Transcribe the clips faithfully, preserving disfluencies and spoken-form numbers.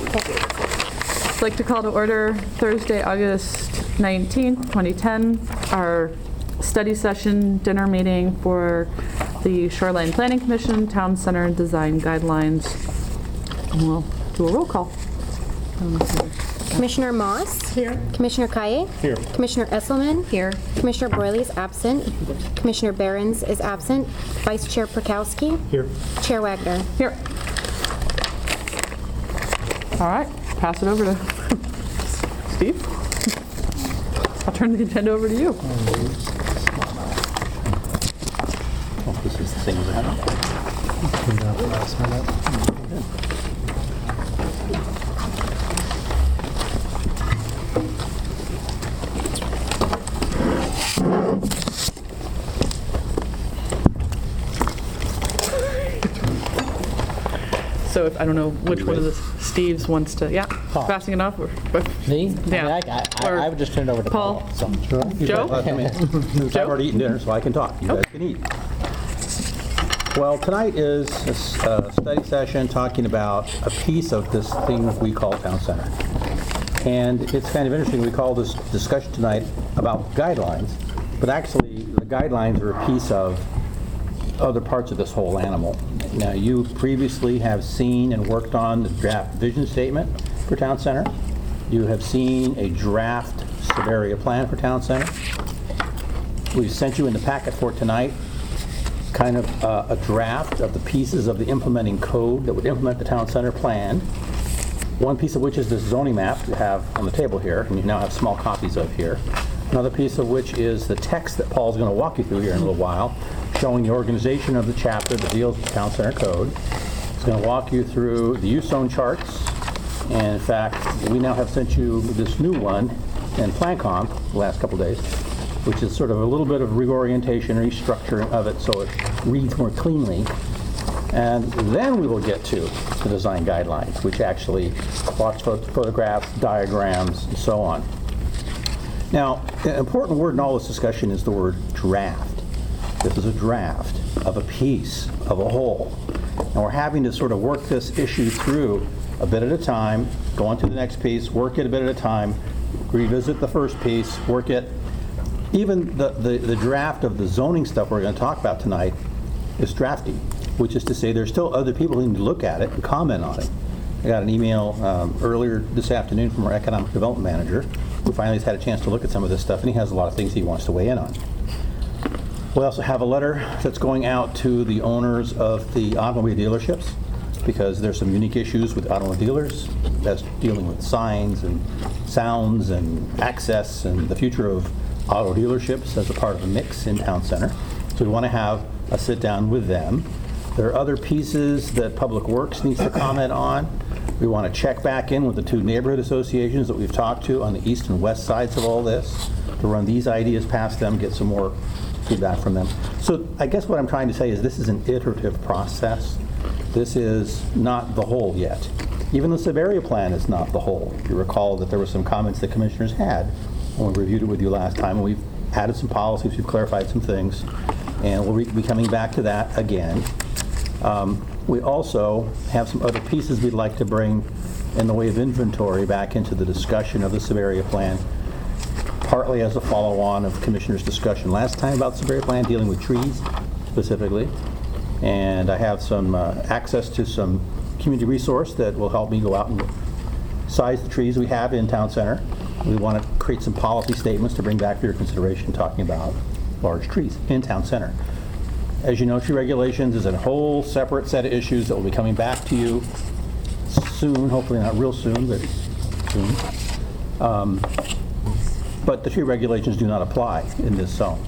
I'd like to call to order Thursday, August nineteenth, twenty ten, our study session dinner meeting for the Shoreline Planning Commission Town Center Design Guidelines. And we'll do a roll call. Um, Commissioner Moss? Here. Commissioner Kaye? Here. Commissioner Esselman? Here. Commissioner Broily is absent. Commissioner Behrens is absent. Vice Chair Prokowski? Here. Chair Wagner? Here. All right, pass it over to Steve. I'll turn the agenda over to you. Oh, this is the same as I had. So if, I don't know which one of the Steves wants to, yeah, passing it off. Or, Me? Yeah. I, mean, I, I, Or I would just turn it over to Paul. Paul. So. Sure. Joe? I mean, Joe? I've already eaten dinner, so I can talk. You guys can eat. Well, tonight is a s- a study session talking about a piece of this thing we call Town Center. And it's kind of interesting, we call this discussion tonight about guidelines, but actually the guidelines are a piece of other parts of this whole animal. Now, you previously have seen and worked on the draft vision statement for Town Center. You have seen a draft Severia plan for Town Center. We've sent you in the packet for tonight kind of uh, a draft of the pieces of the implementing code that would implement the Town Center plan. One piece of which is this zoning map you have on the table here, and you now have small copies of here. Another piece of which is the text that Paul's going to walk you through here in a little while, showing the organization of the chapter that deals with the Town Center Code. It's going to walk you through the use zone charts. And in fact, we now have sent you this new one in PlanCom the last couple days, which is sort of a little bit of reorientation, restructuring of it so it reads more cleanly. And then we will get to the design guidelines, which actually plots pho- photographs, diagrams, and so on. Now, an important word in all this discussion is the word draft. This is a draft of a piece, of a whole. And we're having to sort of work this issue through a bit at a time, go on to the next piece, work it a bit at a time, revisit the first piece, work it. Even the, the, the draft of the zoning stuff we're going to talk about tonight is drafty, which is to say there's still other people who need to look at it and comment on it. I got an email um, earlier this afternoon from our economic development manager, who finally has had a chance to look at some of this stuff, and he has a lot of things he wants to weigh in on. We also have a letter that's going out to the owners of the automobile dealerships, because there's some unique issues with automobile dealers that's dealing with signs and sounds and access and the future of auto dealerships as a part of the mix in Town Center. So we want to have a sit down with them. There are other pieces that Public Works needs to comment on. We want to check back in with the two neighborhood associations that we've talked to on the east and west sides of all this, to run these ideas past them, get some more feedback from them. So I guess what I'm trying to say is this is an iterative process. This is not the whole yet. Even the Severia plan is not the whole. You recall that there were some comments the commissioners had when we reviewed it with you last time, and we've added some policies, we've clarified some things, and we'll be coming back to that again. Um, we also have some other pieces we'd like to bring in the way of inventory back into the discussion of the Severia plan, partly as a follow-on of Commissioner's discussion last time about the Severia plan, dealing with trees specifically. And I have some uh, access to some community resource that will help me go out and size the trees we have in Town Center. We want to create some policy statements to bring back for your consideration talking about large trees in Town Center. As you know, tree regulations is a whole separate set of issues that will be coming back to you soon, hopefully not real soon, but soon. Um, but the tree regulations do not apply in this zone.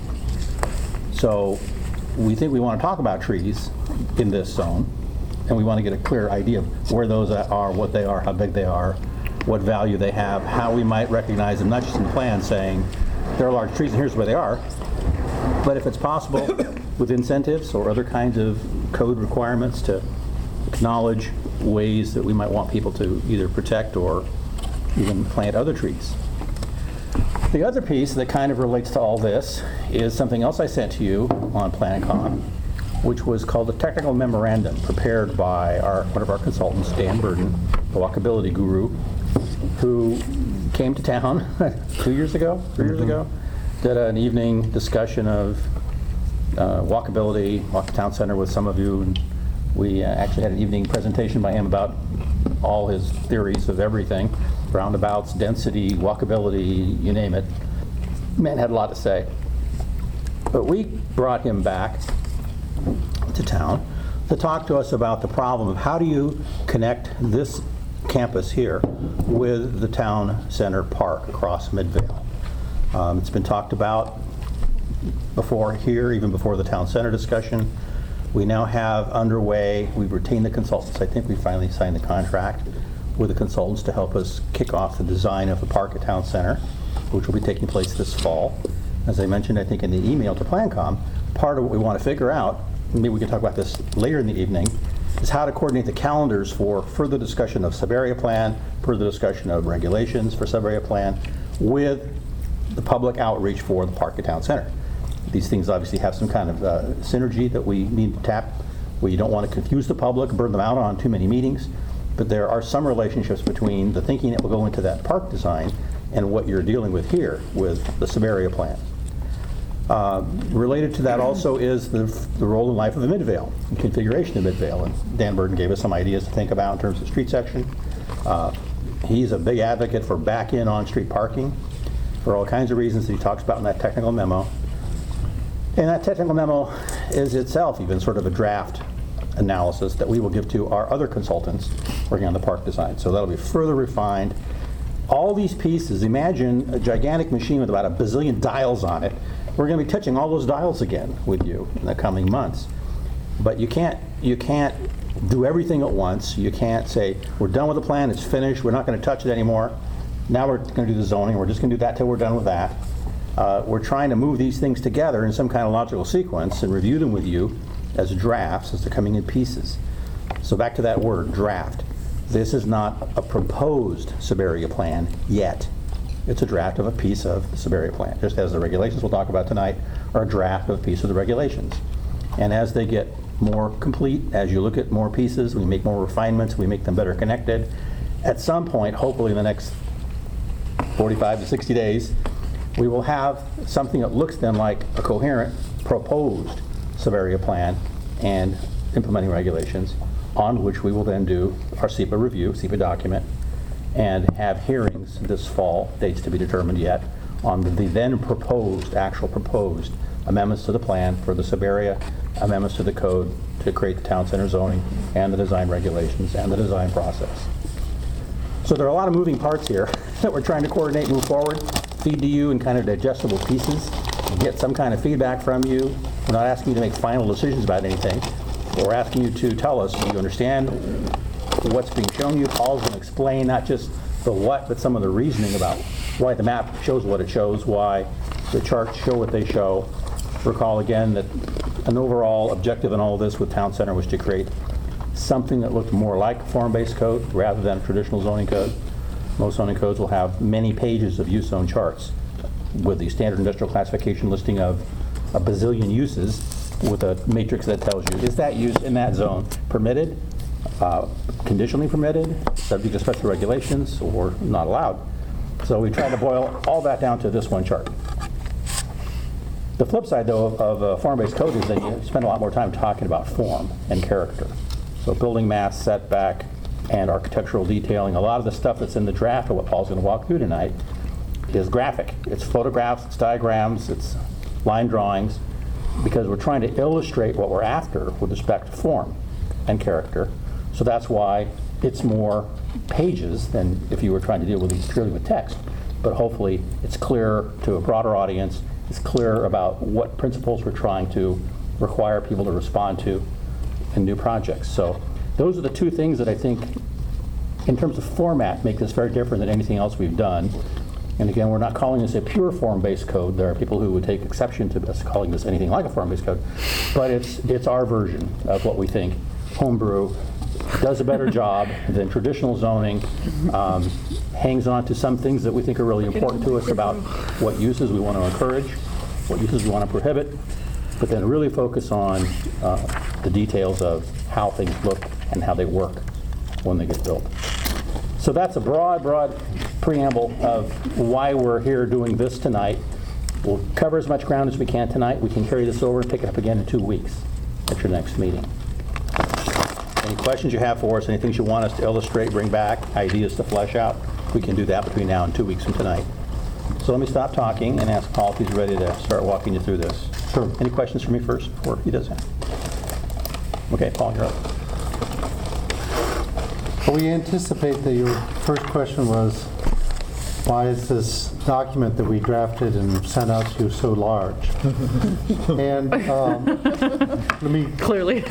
So we think we want to talk about trees in this zone, and we want to get a clear idea of where those are, what they are, how big they are, what value they have, how we might recognize them, not just in plan saying there are large trees and here's where they are, but if it's possible with incentives or other kinds of code requirements to acknowledge ways that we might want people to either protect or even plant other trees. The other piece that kind of relates to all this is something else I sent to you on PlanCom, which was called a technical memorandum prepared by our, one of our consultants, Dan Burden, the walkability guru, who came to town two years ago, three years ago, did an evening discussion of uh, walkability, walk the town center with some of you. And we uh, actually had an evening presentation by him about all his theories of everything, roundabouts, density, walkability, you name it. Man had a lot to say. But we brought him back to town to talk to us about the problem of how do you connect this campus here with the town center park across Midvale. Um, it's been talked about before here, even before the town center discussion. We now have underway, we've retained the consultants. I think we finally signed the contract with the consultants to help us kick off the design of the park at town center, which will be taking place this fall. As I mentioned, I think in the email to PlanCom, part of what we want to figure out, maybe we can talk about this later in the evening, is how to coordinate the calendars for further discussion of sub-area plan, further discussion of regulations for sub-area plan, with the public outreach for the park at town center. These things obviously have some kind of uh, synergy that we need to tap. We don't want to confuse the public, burn them out on too many meetings, but there are some relationships between the thinking that will go into that park design and what you're dealing with here with the sub-area plan. Uh, related to that also is the, the role in life of the Midvale, the configuration of Midvale. And Dan Burton gave us some ideas to think about in terms of street section. Uh, he's a big advocate for back-in on-street parking for all kinds of reasons that he talks about in that technical memo. And that technical memo is itself even sort of a draft analysis that we will give to our other consultants working on the park design. So that'll be further refined. All these pieces, imagine a gigantic machine with about a bazillion dials on it. We're going to be touching all those dials again with you in the coming months. But you can't, you can't do everything at once. You can't say, we're done with the plan, it's finished, we're not going to touch it anymore. Now we're going to do the zoning, we're just going to do that till we're done with that. Uh, we're trying to move these things together in some kind of logical sequence and review them with you as drafts as they're coming in pieces. So back to that word, draft. This is not a proposed sub-area plan yet. It's a draft of a piece of the sub-area plan, just as the regulations we'll talk about tonight are a draft of a piece of the regulations. And as they get more complete, as you look at more pieces, we make more refinements, we make them better connected. At some point, hopefully in the next forty-five to sixty days, we will have something that looks then like a coherent proposed sub-area plan and implementing regulations, on which we will then do our SEPA review, SEPA document, and have hearings this fall, dates to be determined yet, on the then proposed, actual proposed amendments to the plan for the sub-area, amendments to the code to create the town center zoning and the design regulations and the design process. So there are a lot of moving parts here that we're trying to coordinate, move forward, feed to you in kind of digestible pieces, get some kind of feedback from you. We're not asking you to make final decisions about anything. We're asking you to tell us, do you understand what's being shown you? Paul's going to explain not just the what, but some of the reasoning about why the map shows what it shows, why the charts show what they show. Recall again that an overall objective in all of this with Town Center was to create something that looked more like a form-based code rather than a traditional zoning code. Most zoning codes will have many pages of use zone charts with the standard industrial classification listing of a bazillion uses with a matrix that tells you, is that use in that zone permitted, uh, conditionally permitted, subject to special regulations, or not allowed? So we try to boil all that down to this one chart. The flip side, though, of, of a form-based code is that you spend a lot more time talking about form and character. So building mass, setback, and architectural detailing. A lot of the stuff that's in the draft of what Paul's going to walk through tonight is graphic. It's photographs, it's diagrams, it's line drawings, because we're trying to illustrate what we're after with respect to form and character. So that's why it's more pages than if you were trying to deal with these purely with text. But hopefully it's clearer to a broader audience. It's clear about what principles we're trying to require people to respond to in new projects. So those are the two things that I think, in terms of format, make this very different than anything else we've done. And again, we're not calling this a pure form-based code. There are people who would take exception to us calling this anything like a form-based code. But it's, it's our version of what we think Homebrew does a better job than traditional zoning, um, hangs on to some things that we think are really important to us about what uses we want to encourage, what uses we want to prohibit, but then really focus on uh, the details of how things look and how they work when they get built. So that's a broad, broad preamble of why we're here doing this tonight. We'll cover as much ground as we can tonight. We can carry this over and pick it up again in two weeks at your next meeting. Any questions you have for us, any things you want us to illustrate, bring back, ideas to flesh out, we can do that between now and two weeks from tonight. So let me stop talking and ask Paul if he's ready to start walking you through this. Sure. Any questions for me first before he does that? Okay, Paul, you're up. We anticipate that your first question was, why is this document that we drafted and sent out to you so large? And um, let me, Clearly.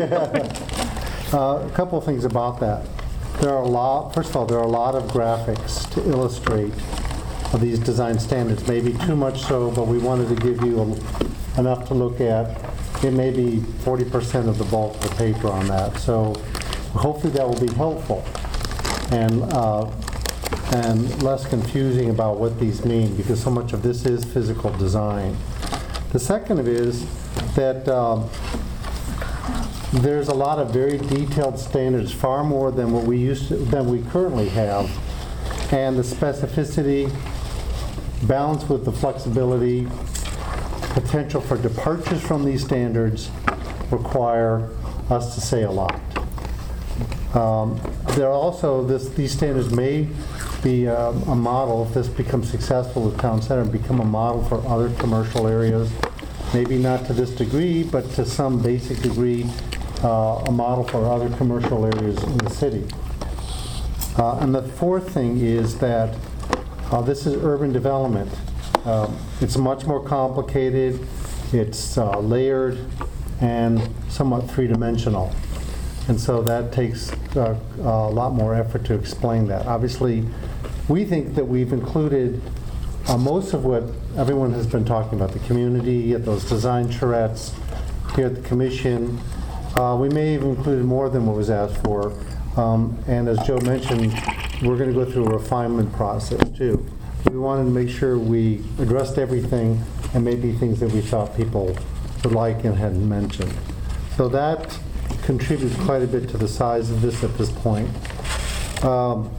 uh, a couple of things about that. There are a lot, first of all, there are a lot of graphics to illustrate these design standards, maybe too much so, but we wanted to give you a, enough to look at. It may be forty percent of the bulk of the paper on that. So hopefully that will be helpful and uh, and less confusing about what these mean, because so much of this is physical design. The second of it is that um, there's a lot of very detailed standards, far more than what we used to, than we currently have, and the specificity, balanced with the flexibility, potential for departures from these standards require us to say a lot. Um, there are also, this, these standards may be uh, a model, if this becomes successful with Town Center, become a model for other commercial areas, maybe not to this degree, but to some basic degree, uh, a model for other commercial areas in the city. Uh, and the fourth thing is that uh, this is urban development. Um, it's much more complicated, it's uh, layered, and somewhat three-dimensional. And so that takes uh, a lot more effort to explain that. Obviously, we think that we've included uh, most of what everyone has been talking about, the community, those design charrettes, here at the commission. Uh, we may have included more than what was asked for. Um, and as Joe mentioned, we're going to go through a refinement process too. We wanted to make sure we addressed everything, and maybe things that we thought people would like and hadn't mentioned. So that contributes quite a bit to the size of this at this point. Um,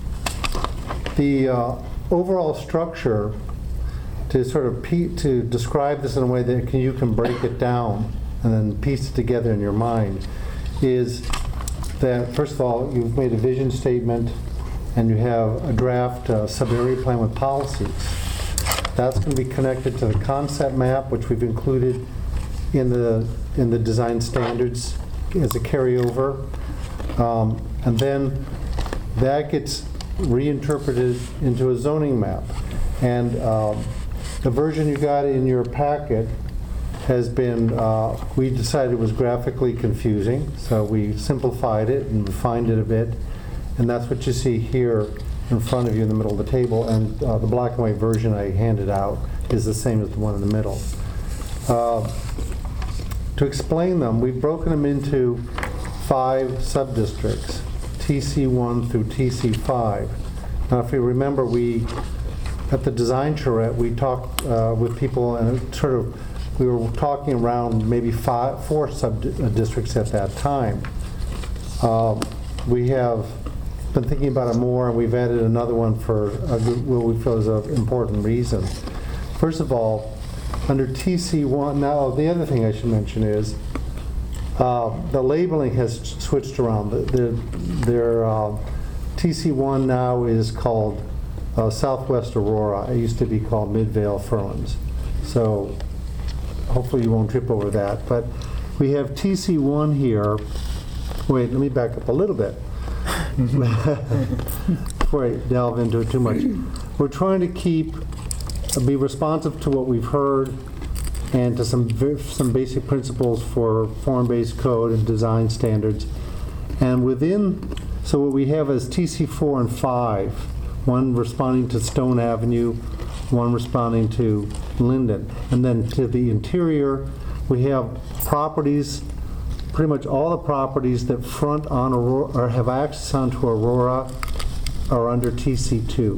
the uh, overall structure, to sort of pe to describe this in a way that can, you can break it down and then piece it together in your mind, is that first of all, you've made a vision statement and you have a draft uh, sub-area plan with policies. That's going to be connected to the concept map, which we've included in the in the design standards as a carryover, um, and then that gets reinterpreted into a zoning map. And um, the version you got in your packet has been, uh, we decided was graphically confusing, so we simplified it and refined it a bit, and that's what you see here in front of you in the middle of the table, and uh, the black and white version I handed out is the same as the one in the middle. Uh, To explain them, we've broken them into five sub-districts, T C one through T C five. Now, if you remember, we, at the design charrette, we talked uh, with people and it sort of, we were talking around maybe five, four sub-districts at that time. Uh, we have been thinking about it more, and we've added another one for a, what we feel is an important reason. First of all, under T C one, now the other thing I should mention is uh, the labeling has switched around. Their, their uh, T C one now is called uh, Southwest Aurora. It used to be called Midvale Furlands. So hopefully you won't trip over that. But we have T C one here. Wait, let me back up a little bit before I delve into it too much. We're trying to keep be responsive to what we've heard and to some some basic principles for form-based code and design standards. And within, so what we have is T C four and five, one responding to Stone Avenue, one responding to Linden. And then to the interior, we have properties, pretty much all the properties that front on Aurora or have access onto Aurora are under T C two.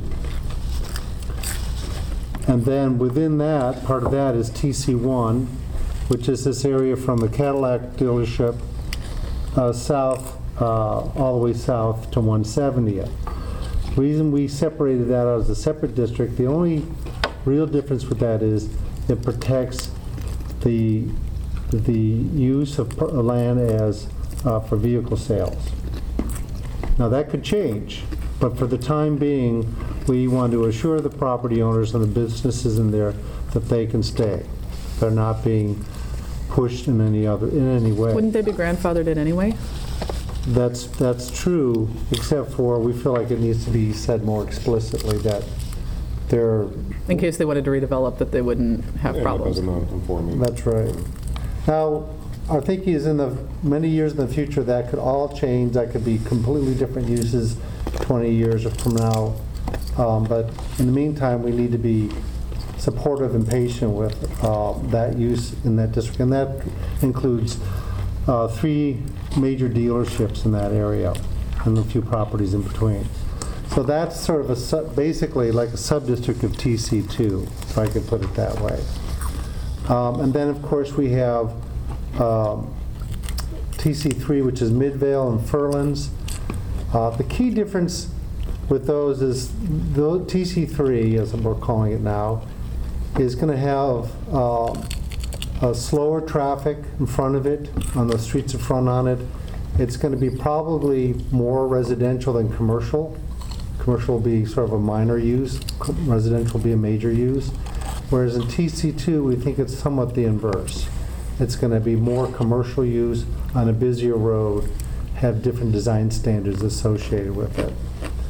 And then within that, part of that is T C one, which is this area from the Cadillac dealership uh, south, uh, all the way south to one seventieth. Reason we separated that out as a separate district, the only real difference with that is it protects the, the use of per- land as, uh, for vehicle sales. Now, that could change, but for the time being, we want to assure the property owners and the businesses in there that they can stay. They're not being pushed in any other, in any way. Wouldn't they be grandfathered in anyway? That's, that's true, except for we feel like it needs to be said more explicitly that they're, In case they wanted to redevelop, that they wouldn't have End up problems. as a non-conforming. that's right. Now, our thinking is in the, many years in the future, that could all change, that could be completely different uses twenty years from now. Um, But in the meantime, we need to be supportive and patient with uh, that use in that district. And that includes uh, three major dealerships in that area and a few properties in between. So that's sort of a, sub- basically like a sub-district of T C two, if I could put it that way. Um, And then, of course, we have um, T C three, which is Midvale and Furlands. Uh, The key difference with those is the T C three, as we're calling it now, is going to have uh, a slower traffic in front of it, on the streets in front on it. It's going to be probably more residential than commercial. Commercial will be sort of a minor use, co- residential will be a major use. Whereas in T C two, we think it's somewhat the inverse. It's going to be more commercial use on a busier road, have different design standards associated with it.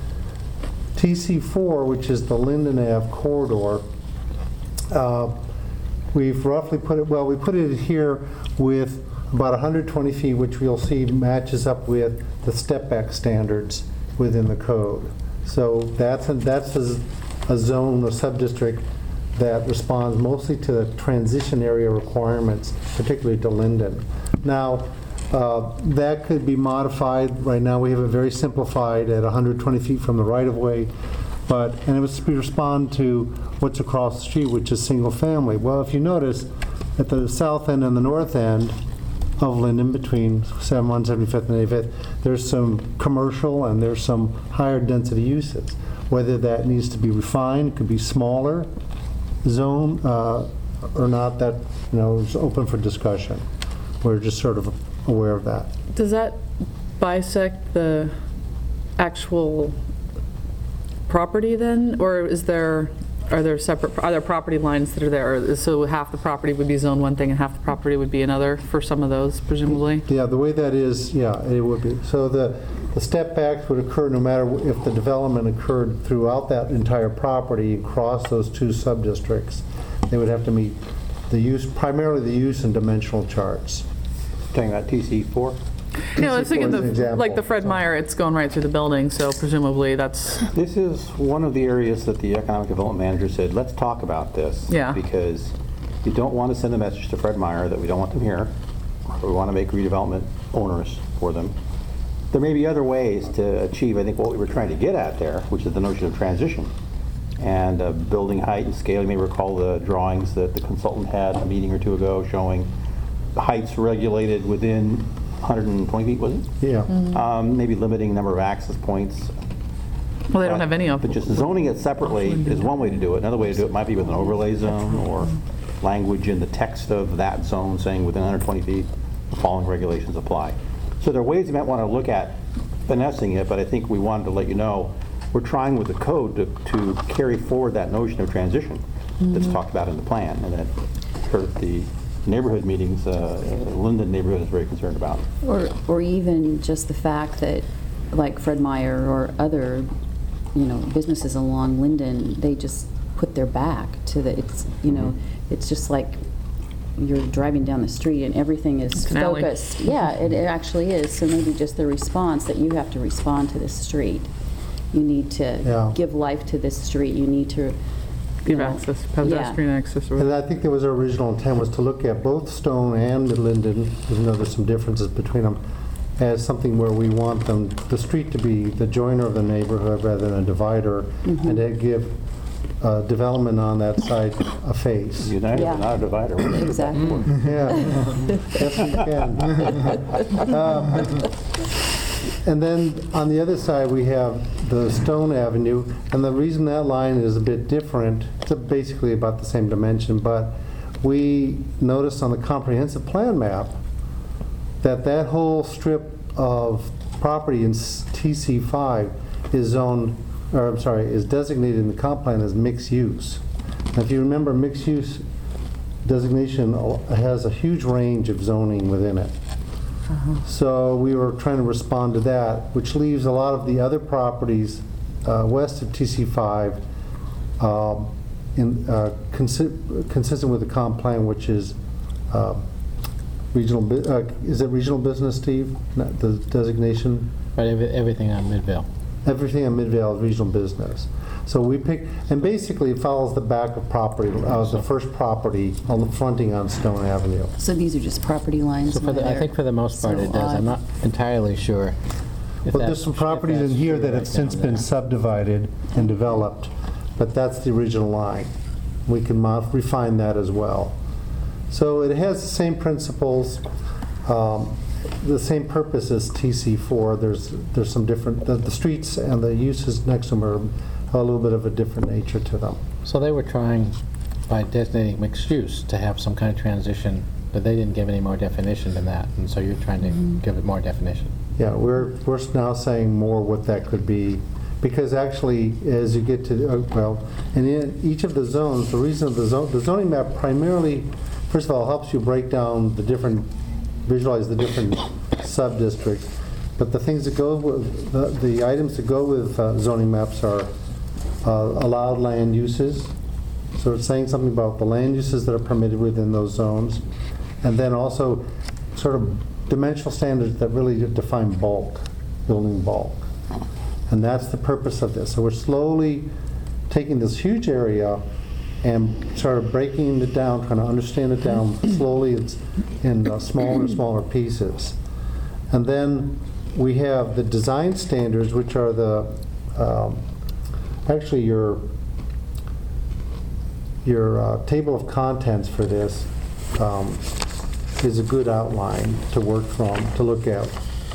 T C four, which is the Linden Ave corridor, uh, we've roughly put it, well, we put it here with about one hundred twenty feet, which we'll see matches up with the step-back standards within the code. So that's, a- that's a a zone, a sub-district that responds mostly to the transition area requirements, particularly to Linden. Now, uh, that could be modified. Right now, we have it very simplified at one hundred twenty feet from the right-of-way, but, and it was to respond to what's across the street, which is single-family. Well, if you notice, at the south end and the north end of Linden, between one seventy-fifth and eighty-fifth, there's some commercial and there's some higher density uses. Whether that needs to be refined, could be smaller zone uh, or not, that, you know, is open for discussion. We're just sort of aware of that. Does that bisect the actual property then? Or is there, are there separate, are there property lines that are there? So half the property would be zone one thing and half the property would be another for some of those, presumably? Yeah, the way that is, yeah, it would be. So the, the step backs would occur no matter if the development occurred throughout that entire property across those two sub-districts. They would have to meet the use, primarily the use and dimensional charts. Talking about T C four? You know, I was thinking T C four is an the, example. like the Fred Meyer, it's going right through the building, so presumably that's, This is one of the areas that the economic development manager said, let's talk about this. Yeah. Because you don't want to send a message to Fred Meyer that we don't want them here, or we want to make redevelopment onerous for them. There may be other ways to achieve, I think, what we were trying to get at there, which is the notion of transition. And uh, building height and scale. You may recall the drawings that the consultant had a meeting or two ago showing the heights regulated within one hundred twenty feet, was it? Yeah. Um, maybe limiting number of access points. well, they don't have any of But them. just zoning it separately is one way to do it. Another way to do it might be with an overlay zone or language in the text of that zone saying within one hundred twenty feet, the following regulations apply. So there are ways you might want to look at finessing it, but I think we wanted to let you know, we're trying with the code to, to carry forward that notion of transition that's talked about in the plan, and that Kurt, the neighborhood meetings, uh, Linden neighborhood is very concerned about. Or, or even just the fact that, like Fred Meyer or other, you know, businesses along Linden, they just put their back to the, it's, you know, it's just like you're driving down the street and everything is It's an alley. focused. Yeah, it, it actually is. So maybe just the response that you have to respond to this street. You need Yeah. to give life to this street. You need to, you Give know, access, yeah. pedestrian access. or- And I think that was our original intent, was to look at both Stone and Linden, even though there's some differences between them, as something where we want them, the street to be the joiner of the neighborhood rather than a divider, Mm-hmm. and to give uh, development on that side a face. United, Yeah. not a divider. Exactly. Yeah, yes, we can. Um, And then on the other side, we have the Stone Avenue, and the reason that line is a bit different, it's basically about the same dimension, but we noticed on the comprehensive plan map that that whole strip of property in T C five is zoned, or I'm sorry, is designated in the comp plan as mixed use. Now, if you remember, mixed use designation has a huge range of zoning within it. So we were trying to respond to that, which leaves a lot of the other properties uh, west of T C five um, in, uh, consi consistent with the comp plan, which is uh, regional, bu- uh, is it regional business, Steve? Not the designation? Right, every- everything on Midvale. Everything in Midvale is regional business. So we pick, and basically it follows the back of property, uh, the first property on the fronting on Stone Avenue. So these are just property lines? So for the, I they're think for the most part so it does. I'm odd. not entirely sure. if Well, that's- there's some if properties in that's here true that right have since down been there. subdivided and developed, but that's the original line. We can mod- refine that as well. So it has the same principles, um, the same purpose as T C four. There's there's some different, the, the streets and the uses next to them are a little bit of a different nature to them. So they were trying, by designating mixed use, to have some kind of transition, but they didn't give any more definition than that, and so you're trying to give it more definition. Yeah, we're, we're now saying more what that could be, because actually, as you get to, uh, well, and in each of the zones, the reason of the zone, the zoning map primarily, first of all, helps you break down the different, visualize the different sub-districts, but the things that go with, the, the items that go with uh, zoning maps are uh, allowed land uses, so it's saying something about the land uses that are permitted within those zones, and then also sort of dimensional standards that really define bulk, building bulk. And that's the purpose of this. So we're slowly taking this huge area and sort of breaking it down, trying to understand it down slowly it's in uh, smaller and smaller pieces. And then we have the design standards, which are the, um, actually your, your uh, table of contents for this um, is a good outline to work from, to look at.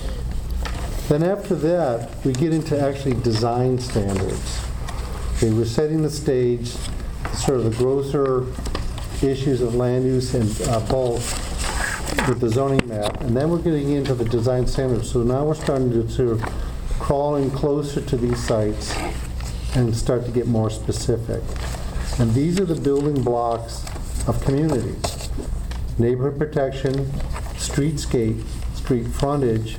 Then after that, we get into actually design standards. Okay, we're setting the stage, sort of the grosser issues of land use and uh, bulk with the zoning map, and then we're getting into the design standards. So now we're starting to sort of crawl in closer to these sites and start to get more specific. And these are the building blocks of communities: neighborhood protection, streetscape, street frontage,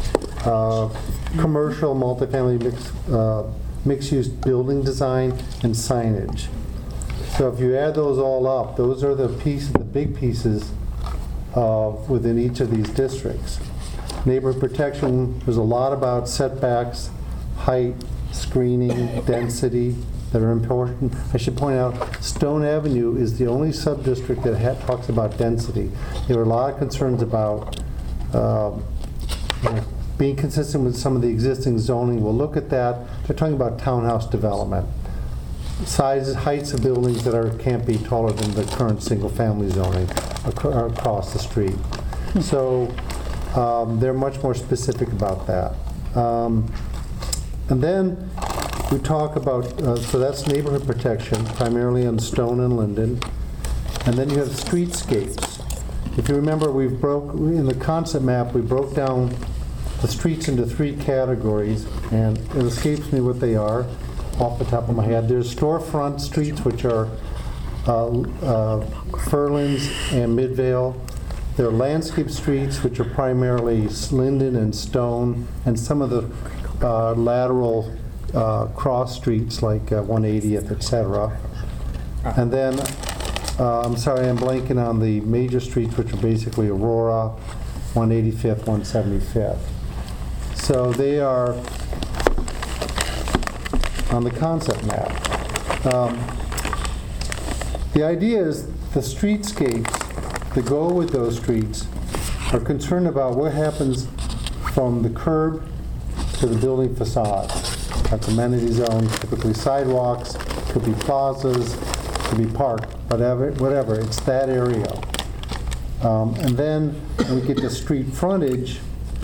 uh, commercial, multifamily, mix, uh, mixed-use building design, and signage. So if you add those all up, those are the pieces, the big pieces uh, within each of these districts. Neighborhood protection, there's a lot about setbacks, height, screening, density that are important. I should point out, Stone Avenue is the only sub-district that ha talks about density. There were a lot of concerns about um, you know, being consistent with some of the existing zoning. We'll look at that. They're talking about townhouse development. Sizes, heights of buildings that are, can't be taller than the current single-family zoning ac across the street. So um, they're much more specific about that. Um, and then we talk about, uh, so that's neighborhood protection, primarily on Stone and Linden. And then you have streetscapes. If you remember, we broke, in the concept map, we broke down the streets into three categories, and it escapes me what they are off the top of my head. There's storefront streets, which are uh, uh, Furlands and Midvale. There are landscape streets, which are primarily Linden and Stone, and some of the uh, lateral uh, cross streets like uh, one eightieth, et cetera. And then, uh, I'm sorry, I'm blanking on the major streets, which are basically Aurora, one eighty-fifth, one seventy-fifth. So they are on the concept map. Um, the idea is the streetscapes that go with those streets are concerned about what happens from the curb to the building facade. That's amenity zones, typically sidewalks, could be plazas, could be park, whatever, whatever. It's that area. Um, and then when we get to street frontage,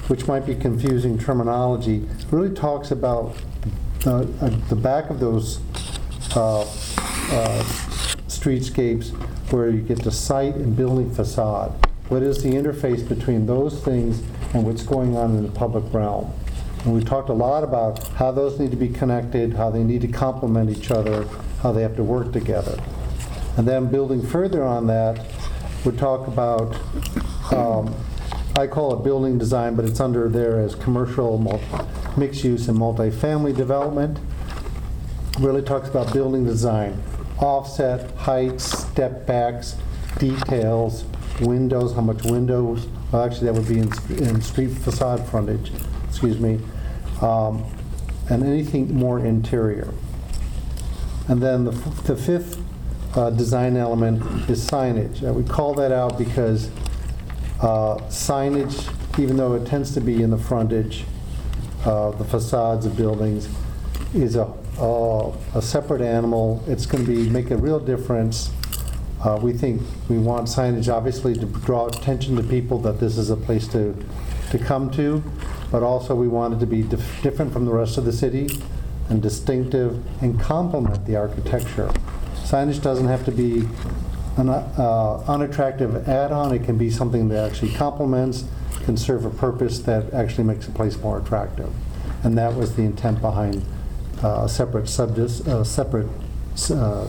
which might be confusing terminology, really talks about the, uh, the back of those uh, uh, streetscapes where you get the site and building facade. What is the interface between those things and what's going on in the public realm? And we talked a lot about how those need to be connected, how they need to complement each other, how they have to work together. And then building further on that, we talk about, um, I call it building design, but it's under there as commercial, multi- mixed use and multifamily development. Really talks about building design, offset, heights, step backs, details, windows, how much windows, well actually that would be in, in street facade frontage, excuse me, um, and anything more interior. And then the, f- the fifth uh, design element is signage. Uh, we call that out because uh, signage, even though it tends to be in the frontage, uh, the facades of buildings, is a, uh, a separate animal. It's going to be make a real difference. Uh, we think we want signage obviously to draw attention to people that this is a place to, to come to, but also we want it to be dif- different from the rest of the city and distinctive and complement the architecture. Signage doesn't have to be an uh, unattractive add-on. It can be something that actually complements, can serve a purpose that actually makes a place more attractive. And that was the intent behind uh, a separate subject, uh, separate uh,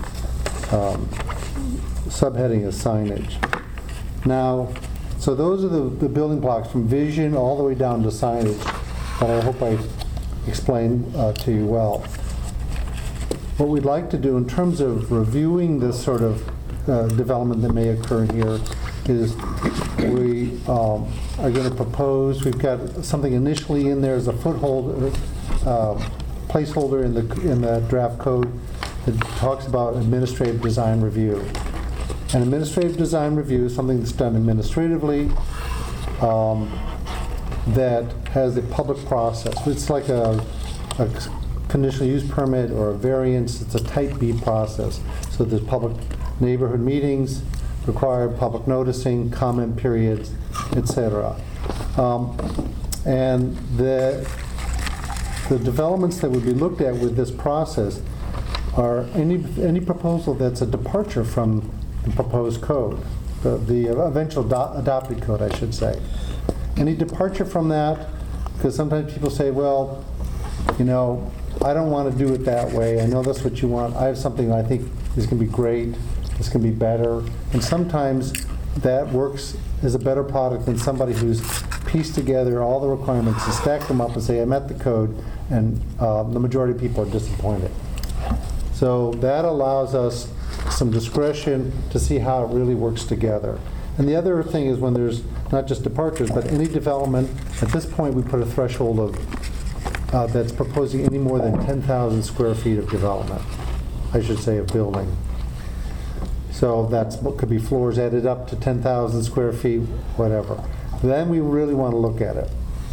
um, subheading of signage. Now, so those are the, the building blocks from vision all the way down to signage that I hope I explained uh, to you well. What we'd like to do in terms of reviewing this sort of uh, development that may occur here is we um, are going to propose, we've got something initially in there as a foothold, uh, placeholder in the, in the draft code that talks about administrative design review. An administrative design review is something that's done administratively um, that has a public process. It's like a, a conditional use permit or a variance. It's a type B process. So there's public neighborhood meetings, required public noticing, comment periods, et cetera. Um, and the, the developments that would be looked at with this process are any, any proposal that's a departure from the proposed code, the, the eventual do- adopted code, I should say. Any departure from that, because sometimes people say, well, you know, I don't want to do it that way. I know that's what you want. I have something I think is going to be great. It's going to be better. And sometimes that works as a better product than somebody who's pieced together all the requirements and stacked them up and say, I met the code, and uh, the majority of people are disappointed. So that allows us some discretion to see how it really works together. And the other thing is when there's not just departures, but any development, at this point we put a threshold of uh, that's proposing any more than ten thousand square feet of development, I should say, of building. So that's what could be floors added up to ten thousand square feet, whatever. Then we really want to look at it.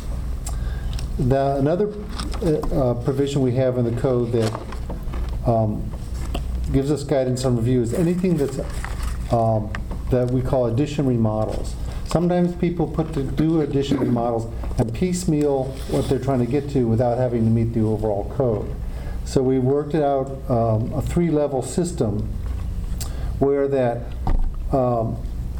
The, another uh, provision we have in the code that um, gives us guidance on review is anything that's um, that we call addition remodels. Sometimes people put to do addition remodels and piecemeal what they're trying to get to without having to meet the overall code. So we worked it out um, a three-level system where that um,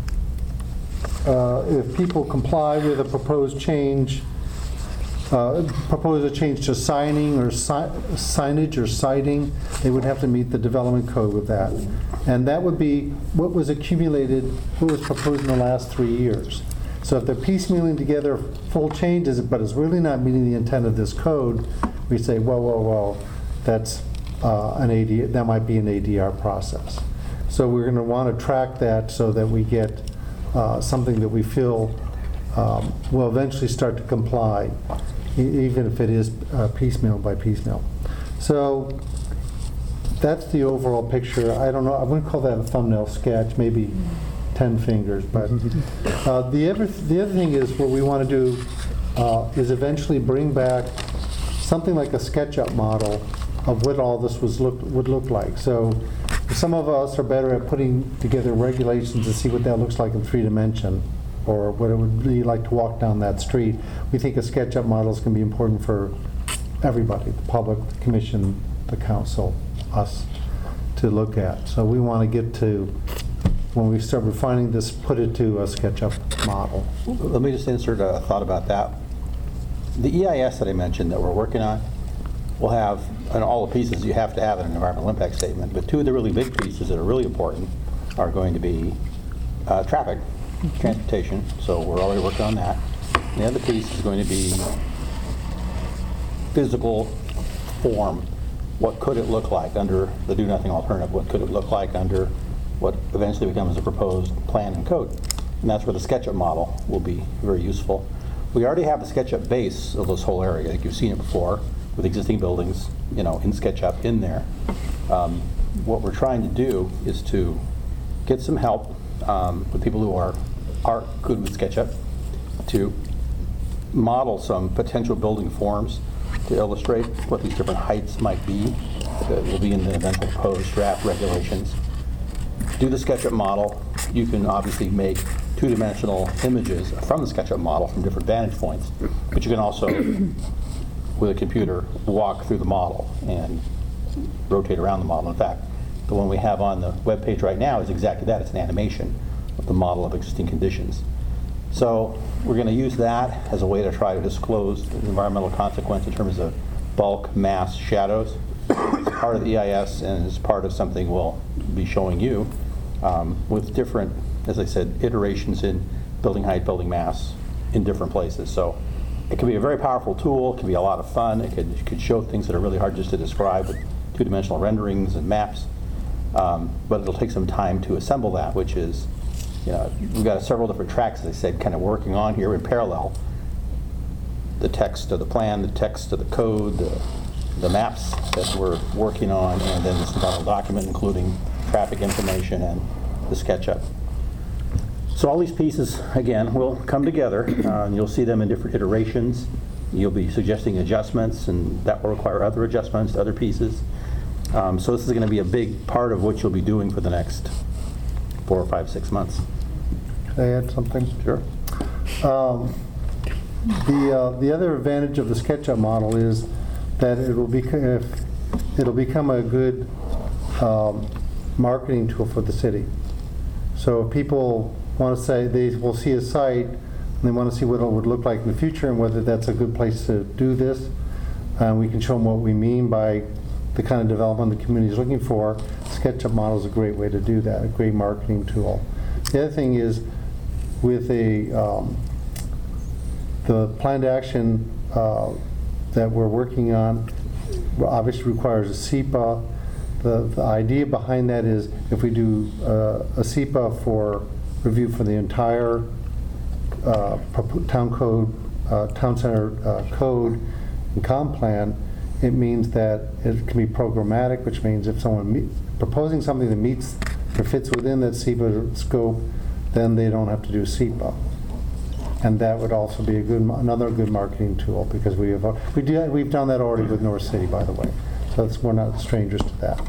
uh, if people comply with a proposed change, uh, propose a change to signing or si signage or siting, they would have to meet the development code with that. And that would be what was accumulated, what was proposed in the last three years. So if they're piecemealing together full changes, but it's really not meeting the intent of this code, we say, well, well, well, that's uh, an A D, that might be an A D R process. So we're going to want to track that so that we get uh, something that we feel um, will eventually start to comply, e even if it is uh, piecemeal by piecemeal. So that's the overall picture. I don't know, I wouldn't call that a thumbnail sketch, maybe ten fingers. But uh, the, other, the other thing is what we want to do uh, is eventually bring back something like a SketchUp model of what all this was look, would look like. So some of us are better at putting together regulations to see what that looks like in three dimension or what it would be like to walk down that street. We think a SketchUp model is going to be important for everybody, the public, the commission, the council, us, to look at. So we want to get to, when we start refining this, put it to a SketchUp model. Let me just insert a thought about that. The E I S that I mentioned that we're working on will have, and all the pieces you have to have in an environmental impact statement, but two of the really big pieces that are really important are going to be uh, traffic, transportation, so we're already working on that. And the other piece is going to be physical form. What could it look like under the do-nothing alternative? What could it look like under what eventually becomes a proposed plan and code? And that's where the SketchUp model will be very useful. We already have the SketchUp base of this whole area. I think you've seen it before with existing buildings, you know, in SketchUp in there. Um, what we're trying to do is to get some help um, with people who are, are good with SketchUp to model some potential building forms to illustrate what these different heights might be that will be in the eventual proposed draft regulations. Do the SketchUp model. You can obviously make two-dimensional images from the SketchUp model from different vantage points, but you can also, with a computer, walk through the model and rotate around the model. In fact, the one we have on the web page right now is exactly that. It's an animation of the model of existing conditions. So we're going to use that as a way to try to disclose the environmental consequence in terms of bulk, mass, shadows. It's part of the E I S and it's part of something we'll be showing you um, with different, as I said, iterations in building height, building mass in different places. So it can be a very powerful tool. It can be a lot of fun. It could, it could show things that are really hard just to describe with two-dimensional renderings and maps. Um, but it'll take some time to assemble that, which is, you know, we've got several different tracks, as I said, kind of working on here in parallel. The text of the plan, the text of the code, the, the maps that we're working on, and then this final document, including traffic information and the SketchUp. So all these pieces, again, will come together, uh, and you'll see them in different iterations. You'll be suggesting adjustments, and that will require other adjustments to other pieces. Um, so this is going to be a big part of what you'll be doing for the next four or five, six months. Can I add something? Sure. Um, the uh, the other advantage of the SketchUp model is that it will be if it'll become a good um, marketing tool for the city. So if people want to say they will see a site and they want to see what it would look like in the future and whether that's a good place to do this, uh, we can show them what we mean by the kind of development the community is looking for. SketchUp model is a great way to do that, a great marketing tool. The other thing is with a um, the planned action uh, that we're working on obviously requires a S E P A. The, the idea behind that is if we do uh, a S E P A for review for the entire uh, town code, uh, town center uh, code and comp plan, it means that it can be programmatic, which means if someone meet, proposing something that meets or fits within that S E P A scope, then they don't have to do S E P A. And that would also be a good, another good marketing tool because we have we do we've done that already with North City, by the way. So that's, we're not strangers to that.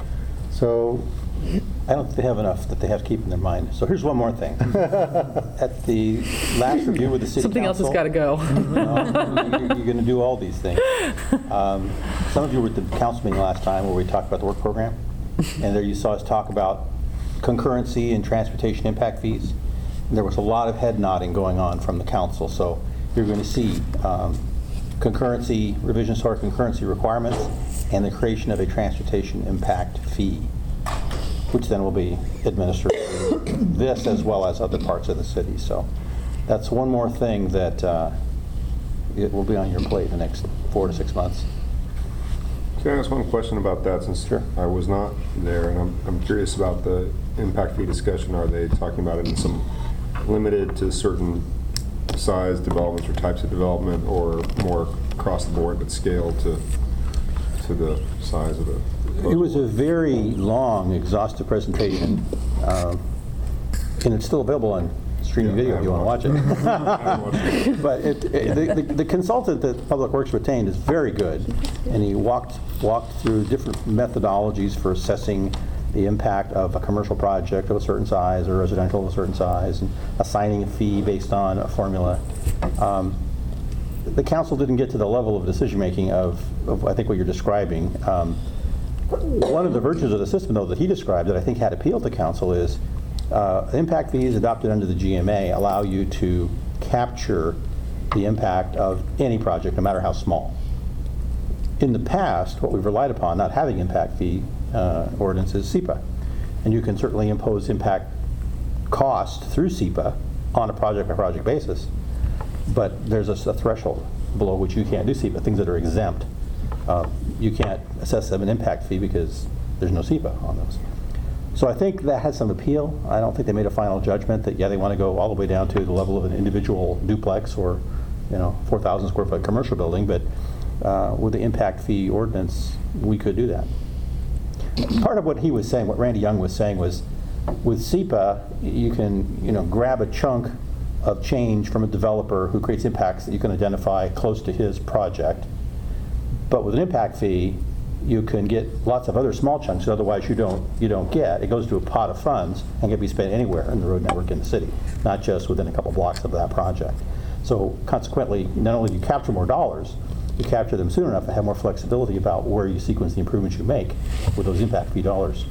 So I don't think they have enough that they have to keep in their mind. So here's one more thing. At the last review with the city Something else has council, got to go. No, you're, you're going to do all these things. Um, some of you were at the council meeting last time where we talked about the work program, and there you saw us talk about concurrency and transportation impact fees. And there was a lot of head nodding going on from the council, so you're going to see um, concurrency, revisions to our concurrency requirements, and the creation of a transportation impact fee, which then will be administered through this as well as other parts of the city. So that's one more thing that uh, it will be on your plate in the next four to six months. Can I ask one question about that, since Sure. I was not there, and I'm, I'm curious about the impact fee discussion. Are they talking about it in some limited to certain size developments or types of development, or more across the board but scaled to to the size of the? It was a very long, exhaustive presentation, um, and it's still available on streaming Yeah, video if you want to watch it. But it, it, the, the, the consultant that Public Works retained is very good, and he walked walked through different methodologies for assessing the impact of a commercial project of a certain size or residential of a certain size, and assigning a fee based on a formula. Um, the council didn't get to the level of decision-making of, of, I think, what you're describing. Um, one of the virtues of the system, though, that he described that I think had appealed to council is uh, impact fees adopted under the G M A allow you to capture the impact of any project, no matter how small. In the past, what we've relied upon, not having impact fee uh, ordinance, is SEPA. And you can certainly impose impact cost through SEPA on a project-by-project basis. But there's a, a threshold below which you can't do SEPA, things that are exempt. Uh, you can't assess them an impact fee because there's no SEPA on those. So I think that has some appeal. I don't think they made a final judgment that, yeah, they want to go all the way down to the level of an individual duplex or, you know, four thousand square foot commercial building, but uh, with the impact fee ordinance, we could do that. Part of what he was saying, what Randy Young was saying, was with SEPA, you can, you know, grab a chunk of change from a developer who creates impacts that you can identify close to his project. But with an impact fee, you can get lots of other small chunks that otherwise you don't you don't get. It goes to a pot of funds and can be spent anywhere in the road network in the city, not just within a couple blocks of that project. So consequently, not only do you capture more dollars, you capture them soon enough to have more flexibility about where you sequence the improvements you make with those impact fee dollars.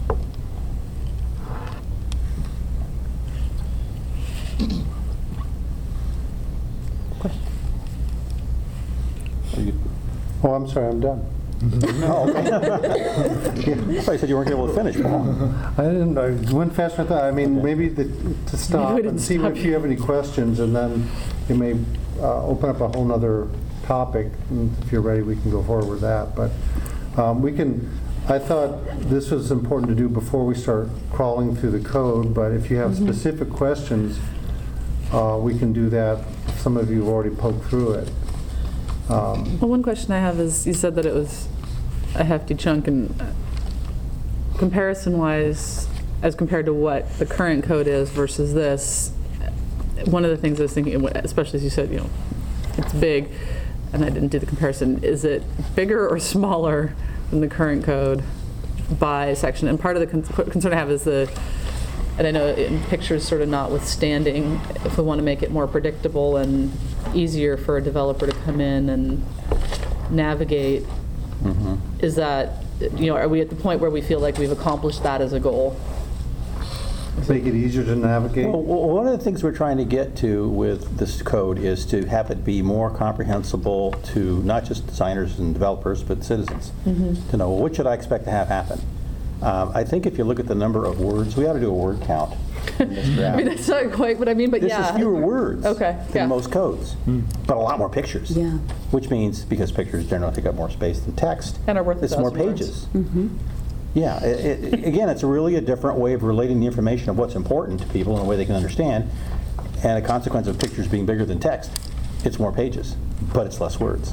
Are you- Oh, I'm sorry, I'm done. Oh, okay. I thought you said you weren't able to finish, Paul. I didn't, I went faster than I thought. I mean, maybe the, to stop didn't and see stop if you have any questions, and then it may uh, open up a whole nother topic. And if you're ready, we can go forward with that. But um, we can, I thought this was important to do before we start crawling through the code, but if you have Mm-hmm. specific questions, uh, we can do that. Some of you have already poked through it. Um, Well, one question I have is, you said that it was a hefty chunk, and uh, comparison-wise, as compared to what the current code is versus this, one of the things I was thinking, especially as you said, you know, it's big, and I didn't do the comparison, is it bigger or smaller than the current code by section? And part of the con- concern I have is the, and I know in pictures sort of notwithstanding, if we want to make it more predictable and easier for a developer to come in and navigate, Mm-hmm. is that, you know, are we at the point where we feel like we've accomplished that as a goal? Make it easier to navigate. Well, well, one of the things we're trying to get to with this code is to have it be more comprehensible to not just designers and developers, but citizens. To know, well, what should I expect to have happen? Um, I think if you look at the number of words, we ought to do a word count in this I draft. mean, that's not quite what I mean, but This yeah. is fewer words Okay, than yeah. most codes, but a lot more pictures. Yeah. Which means, because pictures generally take up more space than text, And are worth a it's more thousand words. pages. Yeah, it, it, again, it's really a different way of relating the information of what's important to people in a way they can understand, and a consequence of pictures being bigger than text, it's more pages, but it's less words.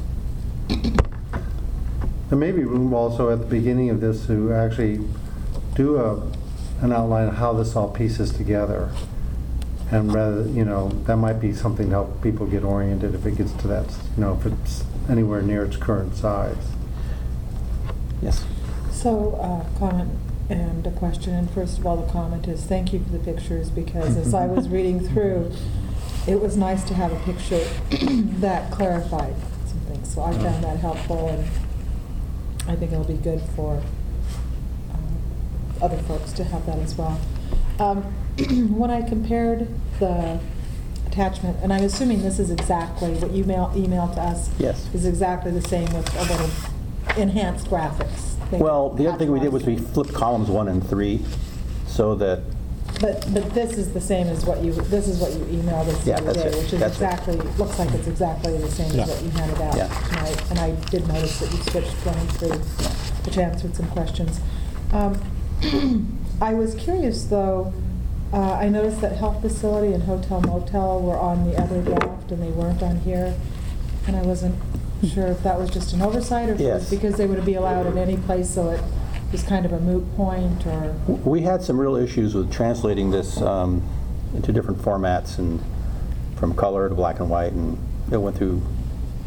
There may be room also at the beginning of this to actually do a, an outline of how this all pieces together. And rather, you know, that might be something to help people get oriented if it gets to that, you know, if it's anywhere near its current size. Yes. So, uh, comment and a question, and first of all, the comment is thank you for the pictures, because as I was reading through, it was nice to have a picture that clarified some things, so I found that helpful, and I think it'll be good for um, other folks to have that as well. Um, when I compared the attachment, and I'm assuming this is exactly what you mail, emailed to us. Yes. Is exactly the same with a little enhanced graphics. Thing Well, the other thing we did was we attached. flipped columns one and three, so that, But, but this is the same as what you, this is what you emailed us the Yeah, other that's day, it. which is That's it. exactly, looks like it's exactly the same Yeah. as what you handed out Yeah. tonight. And I did notice that you switched one and three, which answered some questions. Um, I was curious, though, uh, I noticed that health facility and hotel motel were on the other draft and they weren't on here. And I wasn't sure if that was just an oversight or if it was Yes. because they would be allowed in any place, so it was kind of a moot point, or... we had some real issues with translating this um, into different formats and from color to black and white, and it went through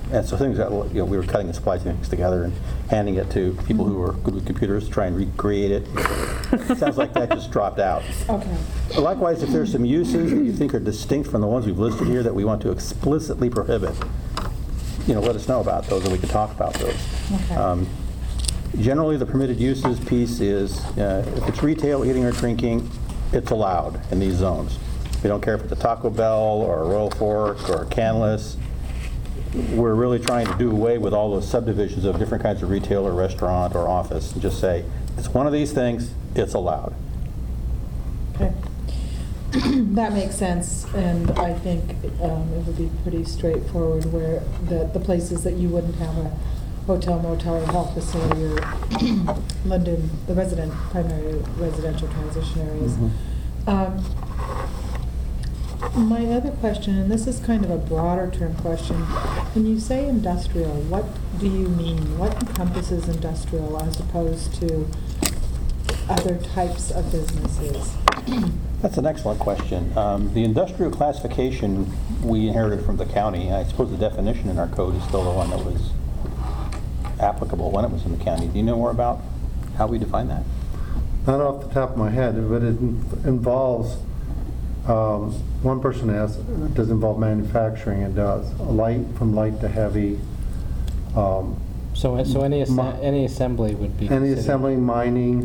And so things that, you know, we were cutting and splicing things together and handing it to people who were good with computers to try and recreate it. Sounds like that just dropped out. Okay. Likewise, if there's some uses that you think are distinct from the ones we've listed here that we want to explicitly prohibit, you know, let us know about those and we can talk about those. Okay. Um, Generally, the permitted uses piece is, uh, if it's retail, eating or drinking, it's allowed in these zones. We don't care if it's a Taco Bell or a Royal Fork or a Canlis. We're really trying to do away with all those subdivisions of different kinds of retail or restaurant or office and just say, it's one of these things, it's allowed. Okay. That makes sense, and I think um, it would be pretty straightforward where the, the places that you wouldn't have a hotel, motel, or health facility, or London, the resident, primary residential transition areas. Um, My other question, and this is kind of a broader term question, when you say industrial, what do you mean? What encompasses industrial as opposed to other types of businesses? That's an excellent question. Um, The industrial classification we inherited from the county, I suppose the definition in our code is still the one that was applicable when it was in the county. Do you know more about how we define that? Not off the top of my head, but it in- involves, um, one person asked, does it involve manufacturing? It does. Light, from light to heavy. um, So, so any, Mi- asse- any assembly would be Any considered- assembly, mining.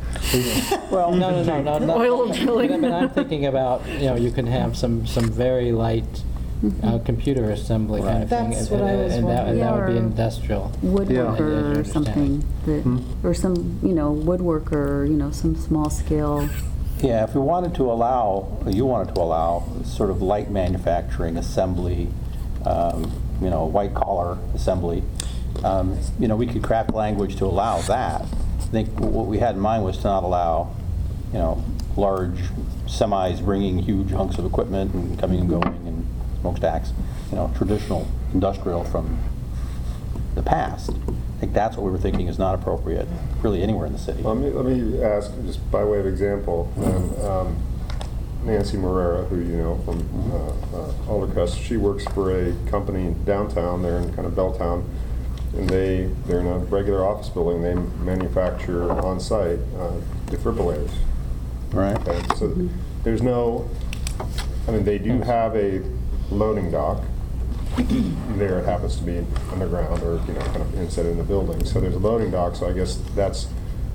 Well, no, no, no, no, no. Oil drilling. But I mean, I'm thinking about, you know, you can have some, some very light uh, computer assembly kind of thing. That's and- what I was and that- And that would be wondering. industrial. Woodworker Yeah. or something, that, Hmm. or some, you know, woodworker, you know, some small scale. Yeah, if we wanted to allow, or you wanted to allow, sort of light manufacturing, assembly, um, you know, white collar assembly, um, you know, we could craft language to allow that. I think what we had in mind was to not allow, you know, large semis bringing huge hunks of equipment and coming and going and smokestacks, you know, traditional industrial from the past. I think that's what we were thinking is not appropriate, really anywhere in the city. Let me, let me ask, just by way of example, um, um, Nancy Morera, who you know from uh, uh, Aldercrest, she works for a company downtown, they're in kind of Belltown, and they, they're in a regular office building, they manufacture on-site uh, defibrillators. Right. Okay, so there's no, I mean, they do have a loading dock. There it happens to be underground or, you know, kind of inset in the building. So there's a loading dock, so I guess that's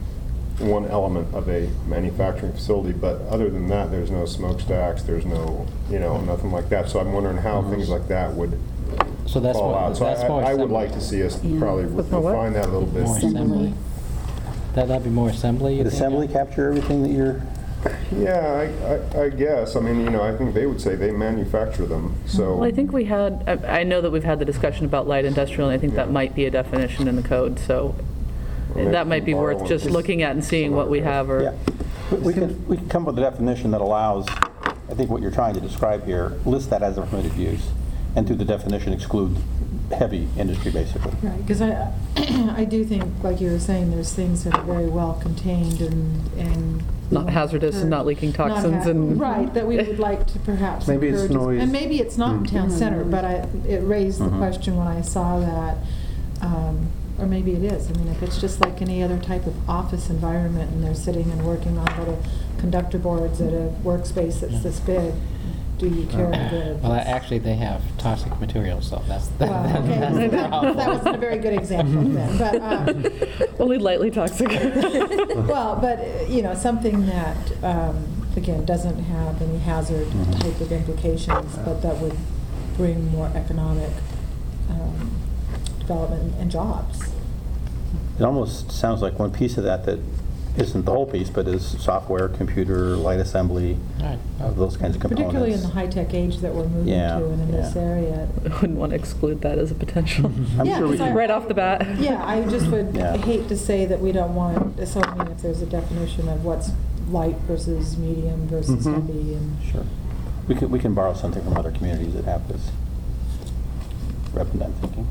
one element of a manufacturing facility. But other than that, there's no smokestacks, there's no, you know, nothing like that. So I'm wondering how things like that would So that's fall more, out. So that's I- more I would assembly. like to see us Yeah. probably more what? refine that a little bit. More assembly. That, that'd be more assembly, you Would think? assembly capture everything that you're? Yeah, I, I, I guess. I mean, you know, I think they would say they manufacture them, so. Well, I think we had, I I know that we've had the discussion about light industrial, and I think that Yeah. might be a definition in the code, so Or maybe that might be borrow worth one. just looking at and seeing what we have, Yeah. or, We- We can, we can come up with a definition that allows, I think what you're trying to describe here, list that as a permitted use, and through the definition exclude heavy industry, basically. Right, because I, I do think, like you were saying, there's things that are very well contained and, and. Not hazardous and not leaking Not toxins ha- and- Right, that we would like to perhaps Maybe it's encourage- noise. And maybe it's not in town center, but I, it raised the Mhm. question when I saw that, um, or maybe it is. I mean, if it's just like any other type of office environment and they're sitting and working on little conductor boards at a workspace that's this big, do you care a bit? Well, actually, they have toxic materials, so that's, Well, that- okay, that's the that problem. that wasn't a very good example then, but, um, only lightly toxic. well, but, uh, you know, something that, um, again, doesn't have any hazard Mhm. type of implications, but that would bring more economic um, development and jobs. It almost sounds like one piece of that that isn't the whole piece, but is software, computer, light assembly, Right. uh, those kinds of components. Particularly in the high-tech age that we're moving Yeah, to and in this yeah. area. I wouldn't want to exclude that as a potential. I'm Yeah, sure we 'cause I- can, Right off the bat. Yeah, I just would Yeah. hate to say that we don't want, so I mean, if there's a definition of what's light versus medium versus Mhm. heavy and. sure. We can, we can borrow something from other communities that have this. Redmond, I'm thinking.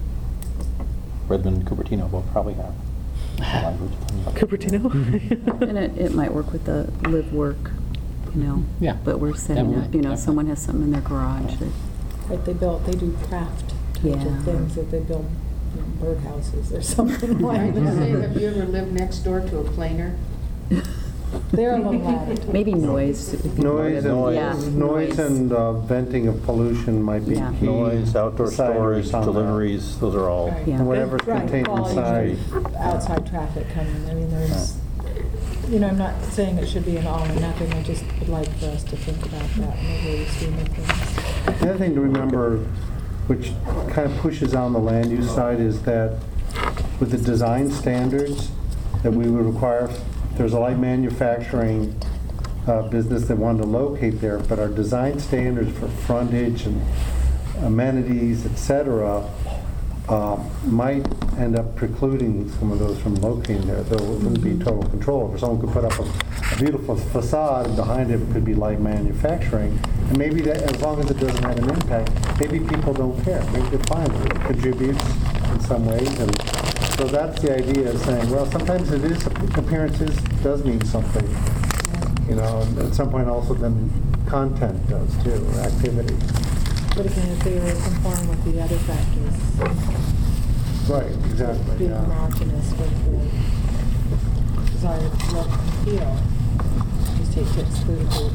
Redmond and Cupertino both probably have the language. Cupertino? And it, it might work with the live work, you know. Yeah, But we're setting definitely, up, you know, definitely. someone has something in their garage that, Like they built, they do craft type Yeah. of things, if they build you know, birdhouses or something I like was gonna say, that. have you ever lived next door to a planer? They're a little louder. Maybe noise. would be more Noise of a- and, yeah, noise and uh, venting of pollution might be Yeah. key. Noise, outdoor deciders storage, on that. deliveries, those are all. Right. Yeah. And whatever's Right, contained quality inside. of outside traffic coming, I mean, there's, you know, I'm not saying it should be an all or nothing, I just would like for us to think about that in the way scheme of things. The other thing to remember, which kind of pushes on the land use side, is that with the design standards that we would require, if there's a light manufacturing uh, business that wanted to locate there, but our design standards for frontage and amenities, et cetera, um, might end up precluding some of those from locating there. There wouldn't be total control over. Someone could put up a, a beautiful facade, and behind it could be light manufacturing, and maybe that, as long as it doesn't have an impact, maybe people don't care. Maybe they're fine with it. It contributes in some ways, and so that's the idea of saying, well, sometimes it is, appearances does mean something, you know, and at some point also then content does too, or activity. But again, if they were complying with the other factors, Right, exactly, being yeah. homogeneous with the desired look and feel, just take to exclude it.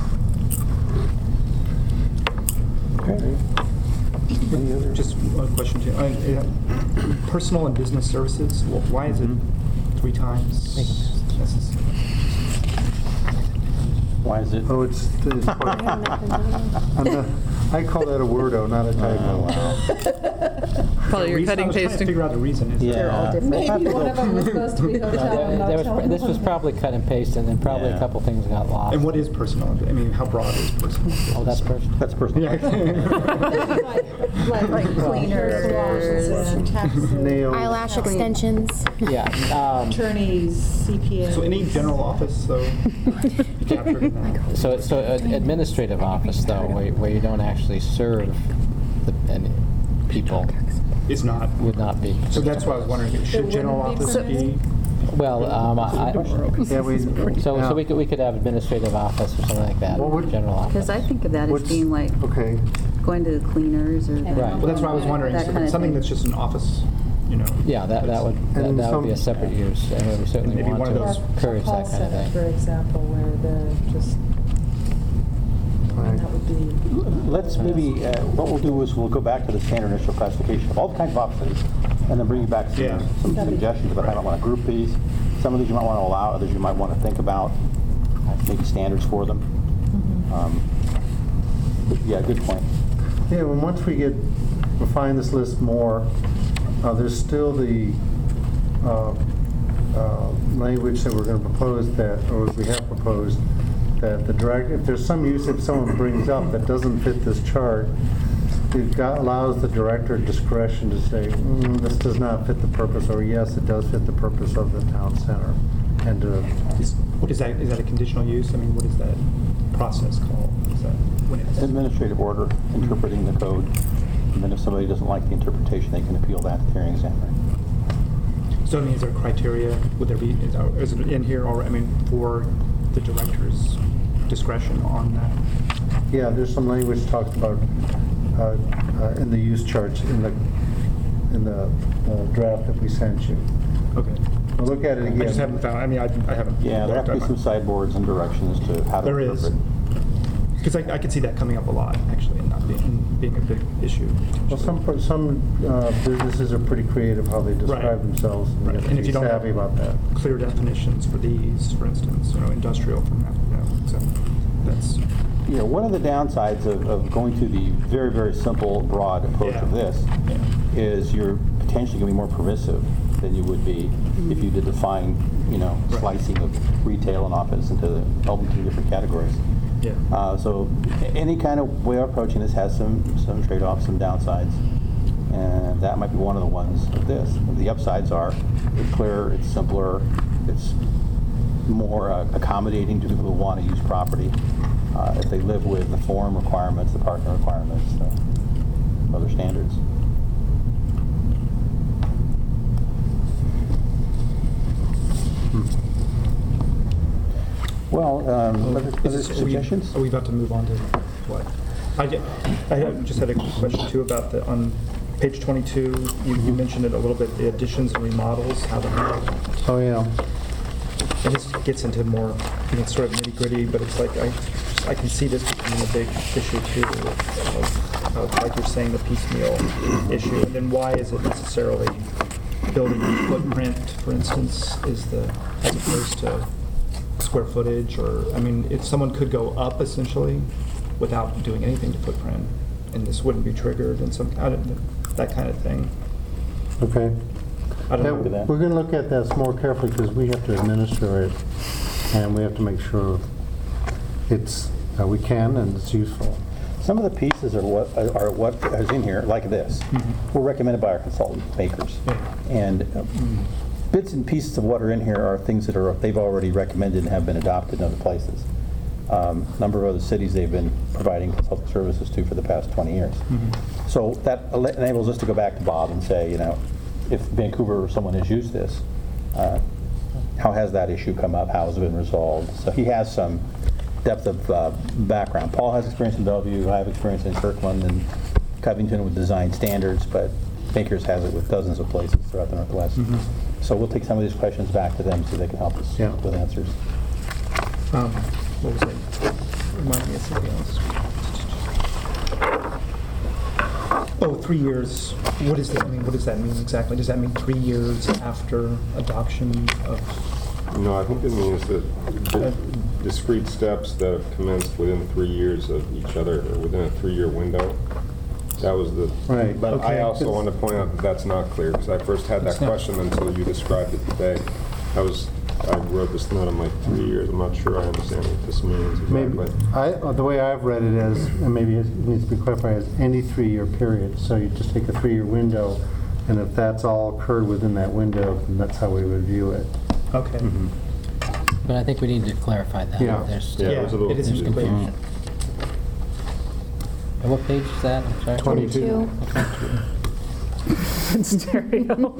Any other? Just one question, too. Uh, uh, Personal and business services, wh- why is it three times necessary? Why is it? Oh, it's, it's part- I'm not- I call that a wordo, not a typo. Probably you're Reason- cutting, I was trying to pasting. figure out the reason. Is Yeah. all different. Maybe one of them was supposed to be No, hotel there- and there was- motel. This was probably cut and pasted, and probably a Yeah. couple things got lost. And what is personal? I mean, how broad is personal? Oh, that's personal. That's personal. Like Like cleaners and taxes, Nails. Eyelash extensions. Yeah. um, attorneys, C P As. So any general office, though, captured in that? So, so ad- administrative office, though, where where you don't actually serve the any people, It's not. would not be. So that's why I was wondering, should general wouldn't be office be? Well, um, I, Yeah, we, so, yeah. so we could, we could have administrative office or something like that, What would- general office. Because I think of that as What's- being like Okay, going to the cleaners or the. Right. Well, that's why I was wondering, That so kind of something thing. that's just an office, you know? Yeah, that, that would, that And that would be a some- separate use, and we certainly Maybe want one of to those- encourage Call that kind of center, thing. for example, where they're just, and that would be. Let's maybe, uh, what we'll do is we'll go back to the standard initial classification of all the kinds of offices, and then bring you back Yeah. some, some suggestions about how you might want to group these. Some of these you might want to allow, others you might want to think about, maybe standards for them. Um, but Yeah, good point. yeah, and once we get, refine this list more, uh, there's still the uh, uh, language that we're going to propose that, or we have proposed, that the direct, if there's some use that someone brings up that doesn't fit this chart, it got- allows the director discretion to say, mm, this does not fit the purpose, or yes, it does fit the purpose of the town center. And to Is, what is that, is that a conditional use? I mean, what is that process called? Is that when it's? Administrative order, interpreting the code, and then if somebody doesn't like the interpretation, they can appeal that to the hearing examiner. So I mean, is there criteria, would there be, is there- is it in here, or, I mean, for the director's discretion on that? Yeah, there's some language talked about uh, uh, in the use charts in the, in the uh, draft that we sent you. Okay. We'll look at it again. I just haven't found, I mean, I I haven't. Yeah, there have to be some sideboards and directions to how to There is. interpret. Because I, I could see that coming up a lot, actually, and not being, being a big issue. Well, some, per- some uh, businesses are pretty creative how they describe Right. themselves. and you Right. have to And if be you don't have savvy about that. clear definitions for these, for instance, you know, industrial from that, you know, so that's, Yeah, one of the downsides of, of going to the very, very simple, broad approach of Yeah. this yeah. is you're potentially going to be more permissive than you would be if you did define, you know, Right. slicing of retail and office into the two different categories. Yeah. Uh, so a- any kind of way of approaching this has some, some trade-offs, some downsides. And that might be one of the ones of this. The upsides are it's clearer, it's simpler, it's more uh, accommodating to people who want to use property. Uh, if they live with the form requirements, the parking requirements, the other standards. Well, um, other, other Is this- are we- suggestions? Are we about to move on to what? I ju- I have- just had a quick question too about the, on page twenty-two, you, you mentioned it a little bit, the additions and remodels, how the, Oh, yeah. and this gets into more, you know, sort of nitty gritty, but it's like, I, I can see this becoming a big issue too, of, of, like you're saying, the piecemeal issue. And then why is it necessarily building footprint, for instance, is the, as opposed to square footage, or, I mean, if someone could go up essentially without doing anything to footprint, and this wouldn't be triggered and some, I don't know, that kind of thing. Okay. I don't Yeah, know. at that. we're going to look at this more carefully because we have to administer it, and we have to make sure it's, uh, we can and it's useful. Some of the pieces are what, are what is in here, like this, were recommended by our consultant makers. And um, bits and pieces of what are in here are things that are, they've already recommended and have been adopted in other places. Um, number of other cities they've been providing consultant services to for the past twenty years. So that ele- enables us to go back to Bob and say, you know, if Vancouver or someone has used this, uh, how has that issue come up? How has it been resolved? So he has some depth of uh, background. Paul has experience in Bellevue. I have experience in Kirkland and Covington with design standards, but Baker's has it with dozens of places throughout the Northwest. So we'll take some of these questions back to them so they can help us Yeah. with answers. Um, what was it? Remind me of something else. Oh, three years. What is that? I mean, what does that mean exactly? Does that mean three years after adoption of? No, I think it means that di- discrete steps that have commenced within three years of each other, or within a three-year window. That was the, Right. but I Okay. also want to point out that that's not clear, because I first had that It's not. question until you described it today. I was, I wrote this note, I'm like, three years, I'm not sure I understand what this means Maybe, exactly. I, uh, the way I've read it is, and maybe it needs to be clarified, as any three-year period. So you just take a three-year window, and if that's all occurred within that window, then that's how we would view it. Okay. But I think we need to clarify that. Yeah. There's- Yeah, it was a little it is confusing. clear. And what page is that? I'm sorry. twenty-two. In stereo. Do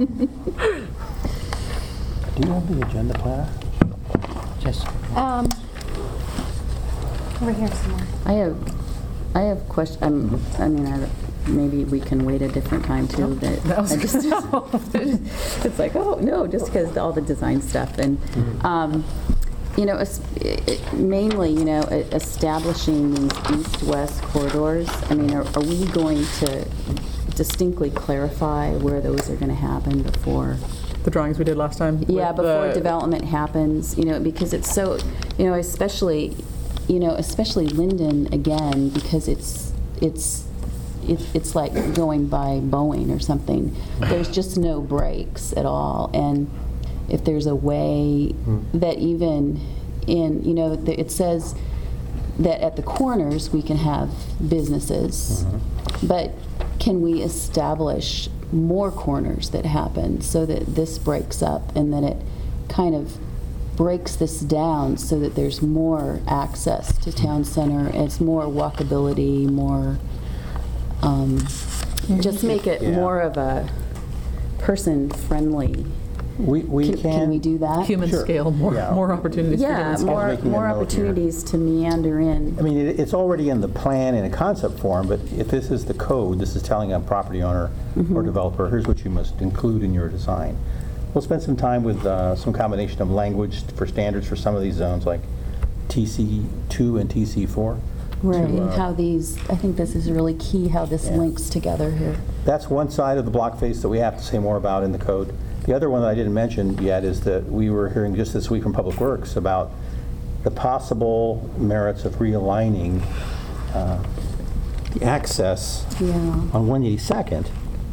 you have the agenda planner? Just, Um, over here somewhere. I have, I have question, um, I mean, I, maybe we can wait a different time too. That That was I just, it's like, oh, no, just because all the design stuff. And, um, you know, es- i- i- mainly, you know, e- establishing these east-west corridors, I mean, are are we going to distinctly clarify where those are going to happen before? The drawings we did last time. Yeah, with before the- development happens, you know, because it's so, you know, especially, you know, especially Linden, again, because it's, it's, it- it's like going by Boeing or something. There's just no breaks at all. And if there's a way that even in, you know, th- it says that at the corners, we can have businesses. But can we establish more corners that happen so that this breaks up and then it kind of breaks this down so that there's more access to town center, it's more walkability, more, um, just make it Yeah. more of a person-friendly. We, we Can, can. can we do that? Human Sure. scale, more, Yeah. more opportunities for Yeah, human scale. more, making a more note here. opportunities to meander in. I mean, it- it's already in the plan in a concept form, but if this is the code, this is telling a property owner or developer, here's what you must include in your design. We'll spend some time with uh, some combination of language for standards for some of these zones, like T C two and T C four. Right, to, and uh, how these, I think this is really key, how this Yeah. links together here. That's one side of the block face that we have to say more about in the code. The other one that I didn't mention yet is that we were hearing just this week from Public Works about the possible merits of realigning uh, the access Yeah. on one eighty-second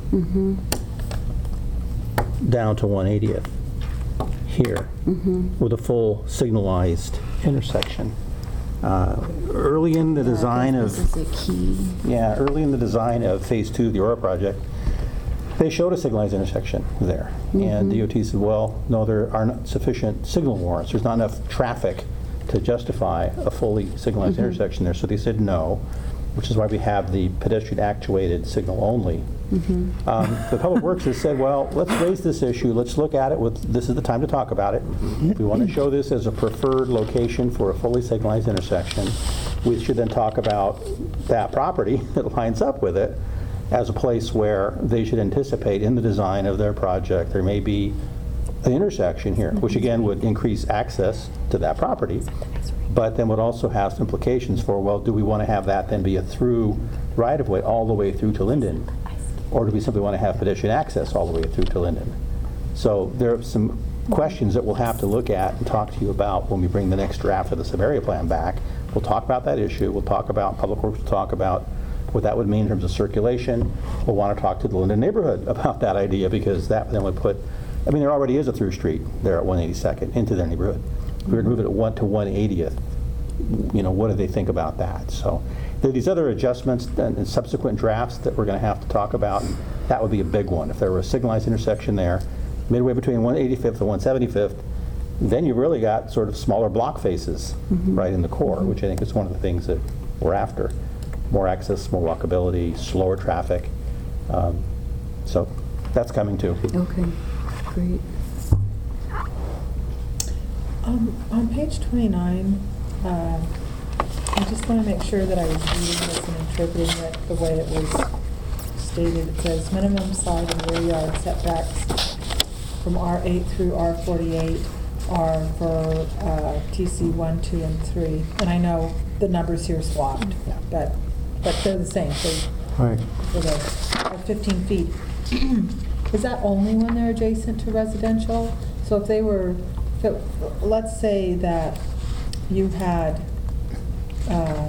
down to one eightieth here with a full signalized intersection. Uh, Early in the design of This is a key. yeah, early in the design of Phase Two of the Aurora project, they showed a signalized intersection there. And D O T said, well, no, there are not sufficient signal warrants. There's not enough traffic to justify a fully signalized intersection there. So they said no, which is why we have the pedestrian actuated signal only. Um, The Public Works has said, well, let's raise this issue. Let's look at it with, this is the time to talk about it. We want to show this as a preferred location for a fully signalized intersection. We should then talk about that property that lines up with it as a place where they should anticipate in the design of their project, there may be an intersection here, which again would increase access to that property, but then would also have some implications for, well, do we want to have that then be a through right-of-way all the way through to Linden? Or do we simply want to have pedestrian access all the way through to Linden? So there are some questions that we'll have to look at and talk to you about when we bring the next draft of the sub-area plan back. We'll talk about that issue. We'll talk about, Public Works will talk about what that would mean in terms of circulation. We'll want to talk to the Linden neighborhood about that idea, because that then would put, I mean, there already is a through street there at one eighty-second into their neighborhood. If we were to move it at one to one eightieth, you know, what do they think about that? So there are these other adjustments and and subsequent drafts that we're going to have to talk about. That would be a big one. If there were a signalized intersection there, midway between one eighty-fifth and one seventy-fifth, then you've really got sort of smaller block faces right in the core, which I think is one of the things that we're after. More access, more walkability, slower traffic. Um, so that's coming too. Okay, great. Um, On page twenty-nine, uh, I just want to make sure that I was reading this and interpreting it the way it was stated. It says minimum side and rear yard setbacks from R eight through R forty-eight are for uh, T C one, two, and three. And I know the numbers here swapped, but but they're the same. So Right. for the uh, fifteen feet. Is that only when they're adjacent to residential? So if they were, if it- let's say that you had uh,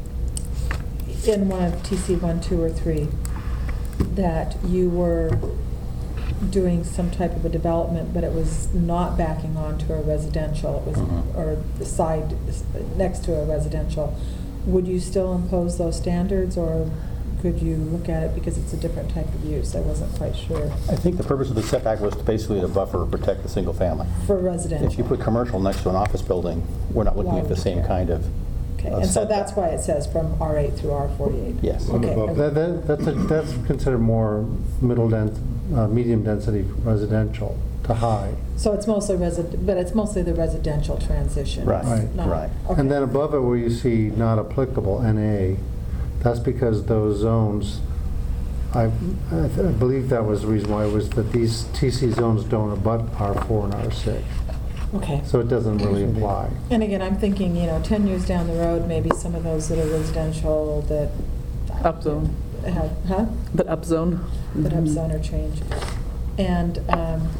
in one of T C one, two, or three, that you were doing some type of a development, but it was not backing onto a residential, it was, Mhm. or the side next to a residential, would you still impose those standards, or could you look at it because it's a different type of use? I wasn't quite sure. I think the purpose of the setback was to basically to buffer or protect the single family. For residential? If you put commercial next to an office building, we're not looking Why at the would you same care? kind of Okay, of and so setback. that's why it says from R eight through R forty-eight? Yes. Okay. above That, that, that's, a, that's considered more middle dens, uh, medium density residential to high. So it's mostly resident, but it's mostly the residential transition? Right, Right. not- right. okay. And then above it where you see not applicable, N A, that's because those zones, I, I th- I believe that was the reason why, was that these T C zones don't abut R four and R six. Okay. So it doesn't really apply. And again, I'm thinking, you know, ten years down the road, maybe some of those that are residential that Upzone, have, huh? but upzone. That have zone or change. And, um,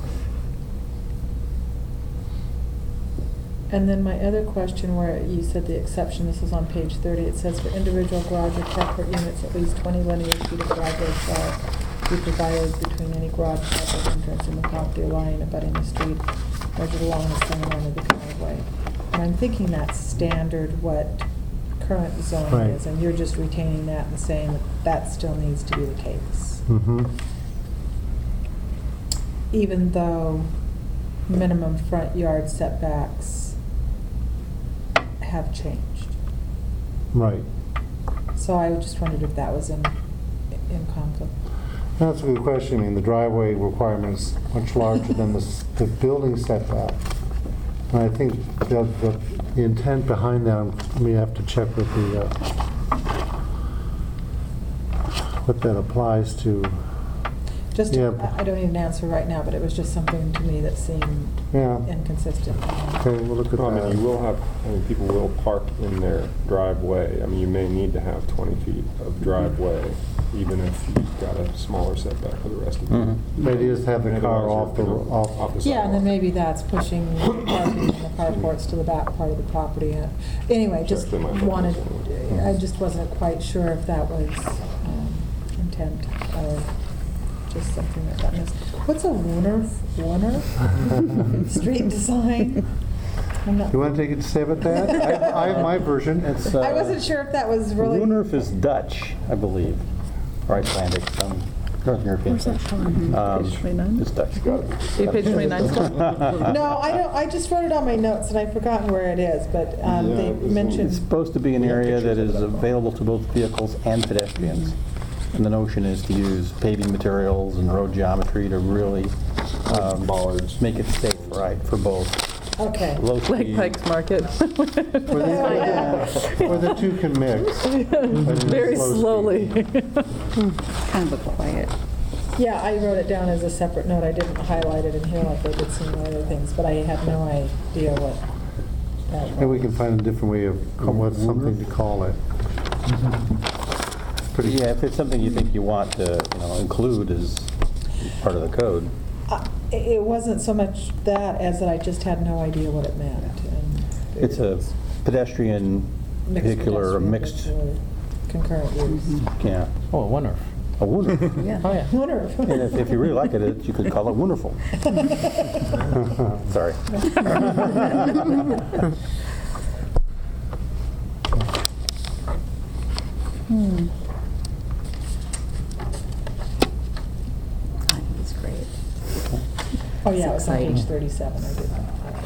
and then my other question where you said the exception, this is on page thirty, it says for individual garage or carport units, at least twenty linear feet of driveway shall be provided between any garage carport entrance and the property line abutting the street, measured along the center line of the driveway. And I'm thinking that's standard what current zone Right. is, and you're just retaining that and saying that that still needs to be the case. Mm-hmm. Even though minimum front yard setbacks have changed. Right. So I just wondered if that was in, in conflict. That's a good question. I mean, the driveway requirement is much larger than the, s- the building setback. And I think the, the the intent behind that, we have to check with the, uh, what that applies to. Just, Yeah. I I don't need an answer right now, but it was just something to me that seemed Yeah. inconsistent. Okay, we'll look at Well, I mean, you that. will have, I mean, people will park in their driveway. I mean, you may need to have twenty feet of driveway, even if you've got a smaller setback for the rest of the. Mhm. The idea is to have the car off the, off. Off the Yeah, and then sidewalk. maybe that's pushing parking in the carports to the back part of the property. And Anyway, just Check them out. wanted, I just wasn't quite sure if that was um, intent or just something that got missed. What's a Warner, Warner street design? I'm not- You want to take a stab at that? I, I have my version. It's, I uh, wasn't sure if that was really. Woonerf is Dutch, I believe, or Icelandic, some Northern European. Where's that thing. from? Um, Page twenty-nine? It's Dutch. Yeah, page twenty-nine still? No, I don't, I just wrote it on my notes and I've forgotten where it is, but um, Yeah, they it was in- mentioned. It's supposed to be an area that is available to both vehicles and pedestrians. And the notion is to use paving materials and road geometry to really um, Bollards. make it safe, right, for both. Okay. low Like speed. Pike's Market, Where they- where the two can mix. but in very slow speed. slowly. Kind of a quiet. Yeah, I wrote it down as a separate note. I didn't highlight it in here like I did some other things, but I had no idea what that Maybe we was. can find a different way of, come with something to call it. Pretty, Yeah, if it's something you think you want to, you know, include as part of the code. Uh, It it wasn't so much that as that I just had no idea what it meant. and it It's a was pedestrian, mixed vehicular, or pedestrian, mixed, vehicular, Concurrent use. yeah, Oh, wonderful. a wonderful. Yeah. Oh, yeah. Wonder. And if, if you really like it, it, you could call it wonderful. Sorry. I think it's great. Oh, yeah, it was on exciting. page thirty-seven. I did that.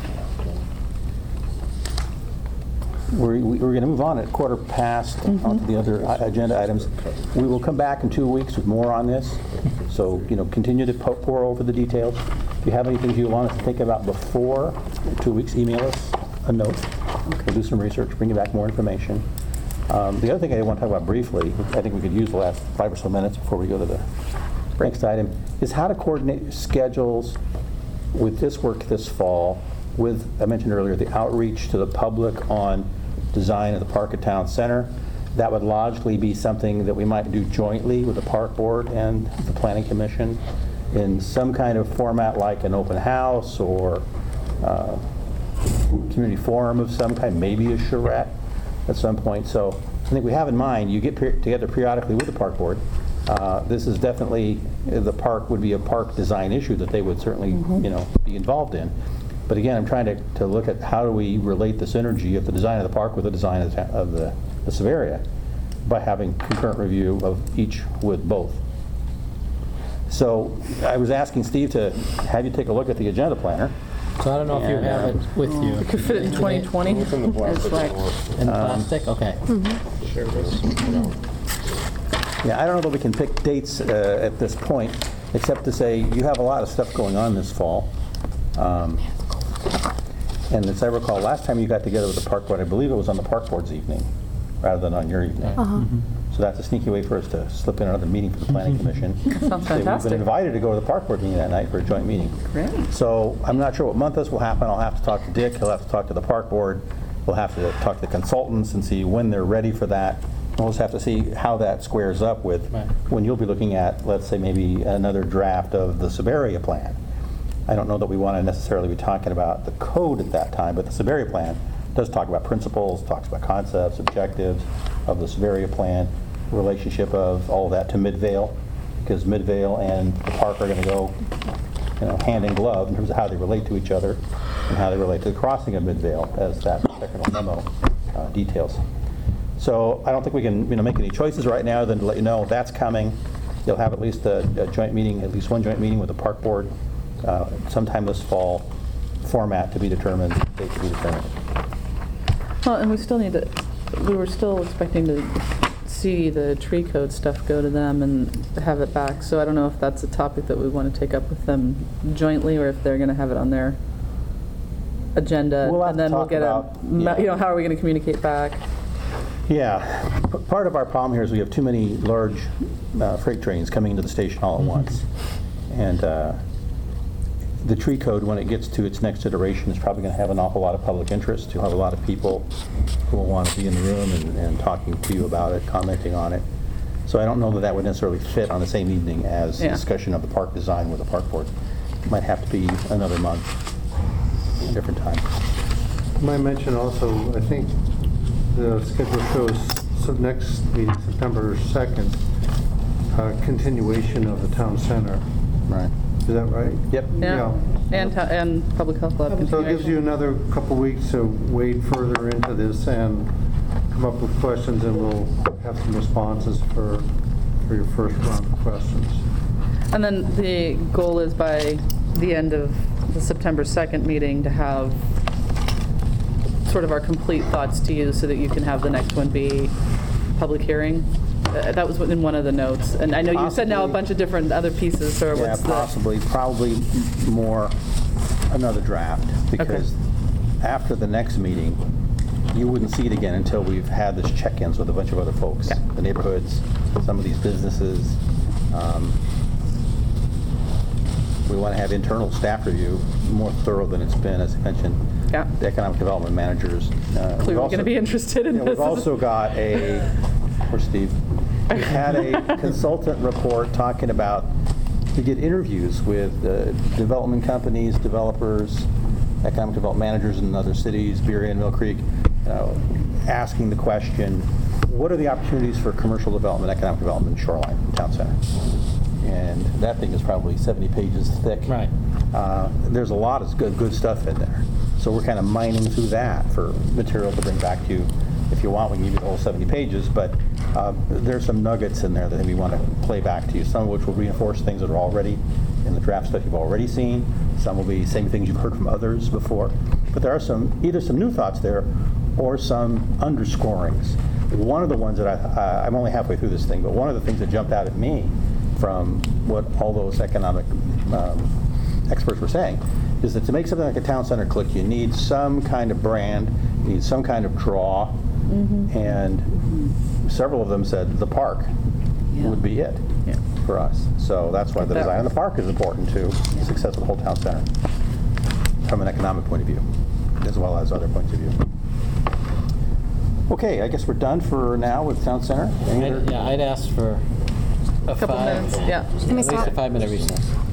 We're, we're going to move on at quarter past onto the other i- agenda items. We will come back in two weeks with more on this. So, you know, continue to po- pour over the details. If you have anything you want us to think about before two weeks, email us a note. We'll do some research, bring you back more information. Um, The other thing I want to talk about briefly, I think we could use the last five or so minutes before we go to the next item, is how to coordinate schedules with this work this fall with, I mentioned earlier, the outreach to the public on design of the park at Town Center. That would logically be something that we might do jointly with the Park Board and the Planning Commission in some kind of format like an open house or uh, community forum of some kind, maybe a charrette at some point. So I think we have in mind, you get per- together periodically with the Park Board. Uh, This is definitely, the park would be a park design issue that they would certainly, you know, be involved in. But again, I'm trying to, to look at how do we relate the synergy of the design of the park with the design of the, of the, the Savaria by having concurrent review of each with both. So I was asking Steve to have you take a look at the agenda planner. So I don't know if you And, have uh, it with you. Could fit it in twenty twenty. It's in the plastic. like- In plastic? Okay. Share this. Yeah, I don't know that we can pick dates uh, at this point, except to say you have a lot of stuff going on this fall. Um, And as I recall, last time you got together with the Park Board, I believe it was on the Park Board's evening, rather than on your evening. So that's a sneaky way for us to slip in another meeting for the Planning Commission. Sounds Say We've fantastic. been invited to go to the Park Board meeting that night for a joint meeting. Great. So I'm not sure what month this will happen. I'll have to talk to Dick, he'll have to talk to the Park Board, we'll have to talk to the consultants and see when they're ready for that. We'll just have to see how that squares up with Right. when you'll be looking at, let's say, maybe another draft of the Savaria plan. I don't know that we want to necessarily be talking about the code at that time, but the Savaria plan does talk about principles, talks about concepts, objectives of the Savaria plan, relationship of all of that to Midvale, because Midvale and the park are going to go, you know, hand in glove in terms of how they relate to each other and how they relate to the crossing of Midvale, as that technical memo uh, details. So I don't think we can, you know, make any choices right now than to let you know that's coming. You'll have at least a, a joint meeting, at least one joint meeting with the Park Board uh, sometime this fall, format to be determined, date to be determined. Well, and we still need to, we were still expecting to see the tree code stuff go to them and have it back. So I don't know if that's a topic that we want to take up with them jointly or if they're going to have it on their agenda. We'll have and to then we'll talk get about- a, me- yeah. you know, how are we going to communicate back? Yeah, P- part of our problem here is we have too many large uh, freight trains coming into the station all at once. And uh, the tree code, when it gets to its next iteration, is probably going to have an awful lot of public interest. You'll have a lot of people who will want to be in the room and, and talking to you about it, commenting on it. So I don't know that that would necessarily fit on the same evening as Yeah. discussion of the park design with the Park Board. It might have to be another month, a different time. Might mention also, I think the schedule shows so next meeting, September second, uh, continuation of the town center. Right. Is that right? Yep. Yeah. And, ta- and Public Health Lab So it gives you continuation. another couple weeks to wade further into this and come up with questions, and we'll have some responses for, for your first round of questions. And then the goal is by the end of the September second meeting to have sort of our complete thoughts to you so that you can have the next one be public hearing. Uh, That was in one of the notes. And I know you said now a Possibly. bunch of different other pieces, or Yeah, what's the? possibly, probably m- more another draft, because after the next meeting, you wouldn't see it again until we've had this check-ins with a bunch of other folks, the neighborhoods, some of these businesses. Um, We want to have internal staff review more thorough than it's been, as I mentioned. Yeah. The economic development managers. uh, we've Clearly also- going to be interested in Yeah, this. We've also got a, where's Steve? We had a consultant report talking about, we did interviews with uh, development companies, developers, economic development managers in other cities, Berea and Mill Creek, you know, asking the question, what are the opportunities for commercial development, economic development in Shoreline Town Center? And that thing is probably seventy pages thick. Right. Uh, There's a lot of good, good stuff in there. So we're kind of mining through that for material to bring back to you. If you want, we can give you the whole seventy pages, but uh, there's some nuggets in there that we want to play back to you, some of which will reinforce things that are already in the draft stuff you've already seen. Some will be same things you've heard from others before. But there are some, either some new thoughts there or some underscorings. One of the ones that I, uh, I'm only halfway through this thing, but one of the things that jumped out at me from what all those economic um, experts were saying is that to make something like a town center click, you need some kind of brand, you need some kind of draw, Mm-hmm. and several of them said the park Yeah. would be it Yeah. for us. So that's why the That- design of the park is important to the success of the whole town center from an economic point of view, as well as other points of view. Okay, I guess we're done for now with town center. Any other- I'd- Yeah, I'd ask for a Couple five, minutes, yeah. at least a five-minute recess.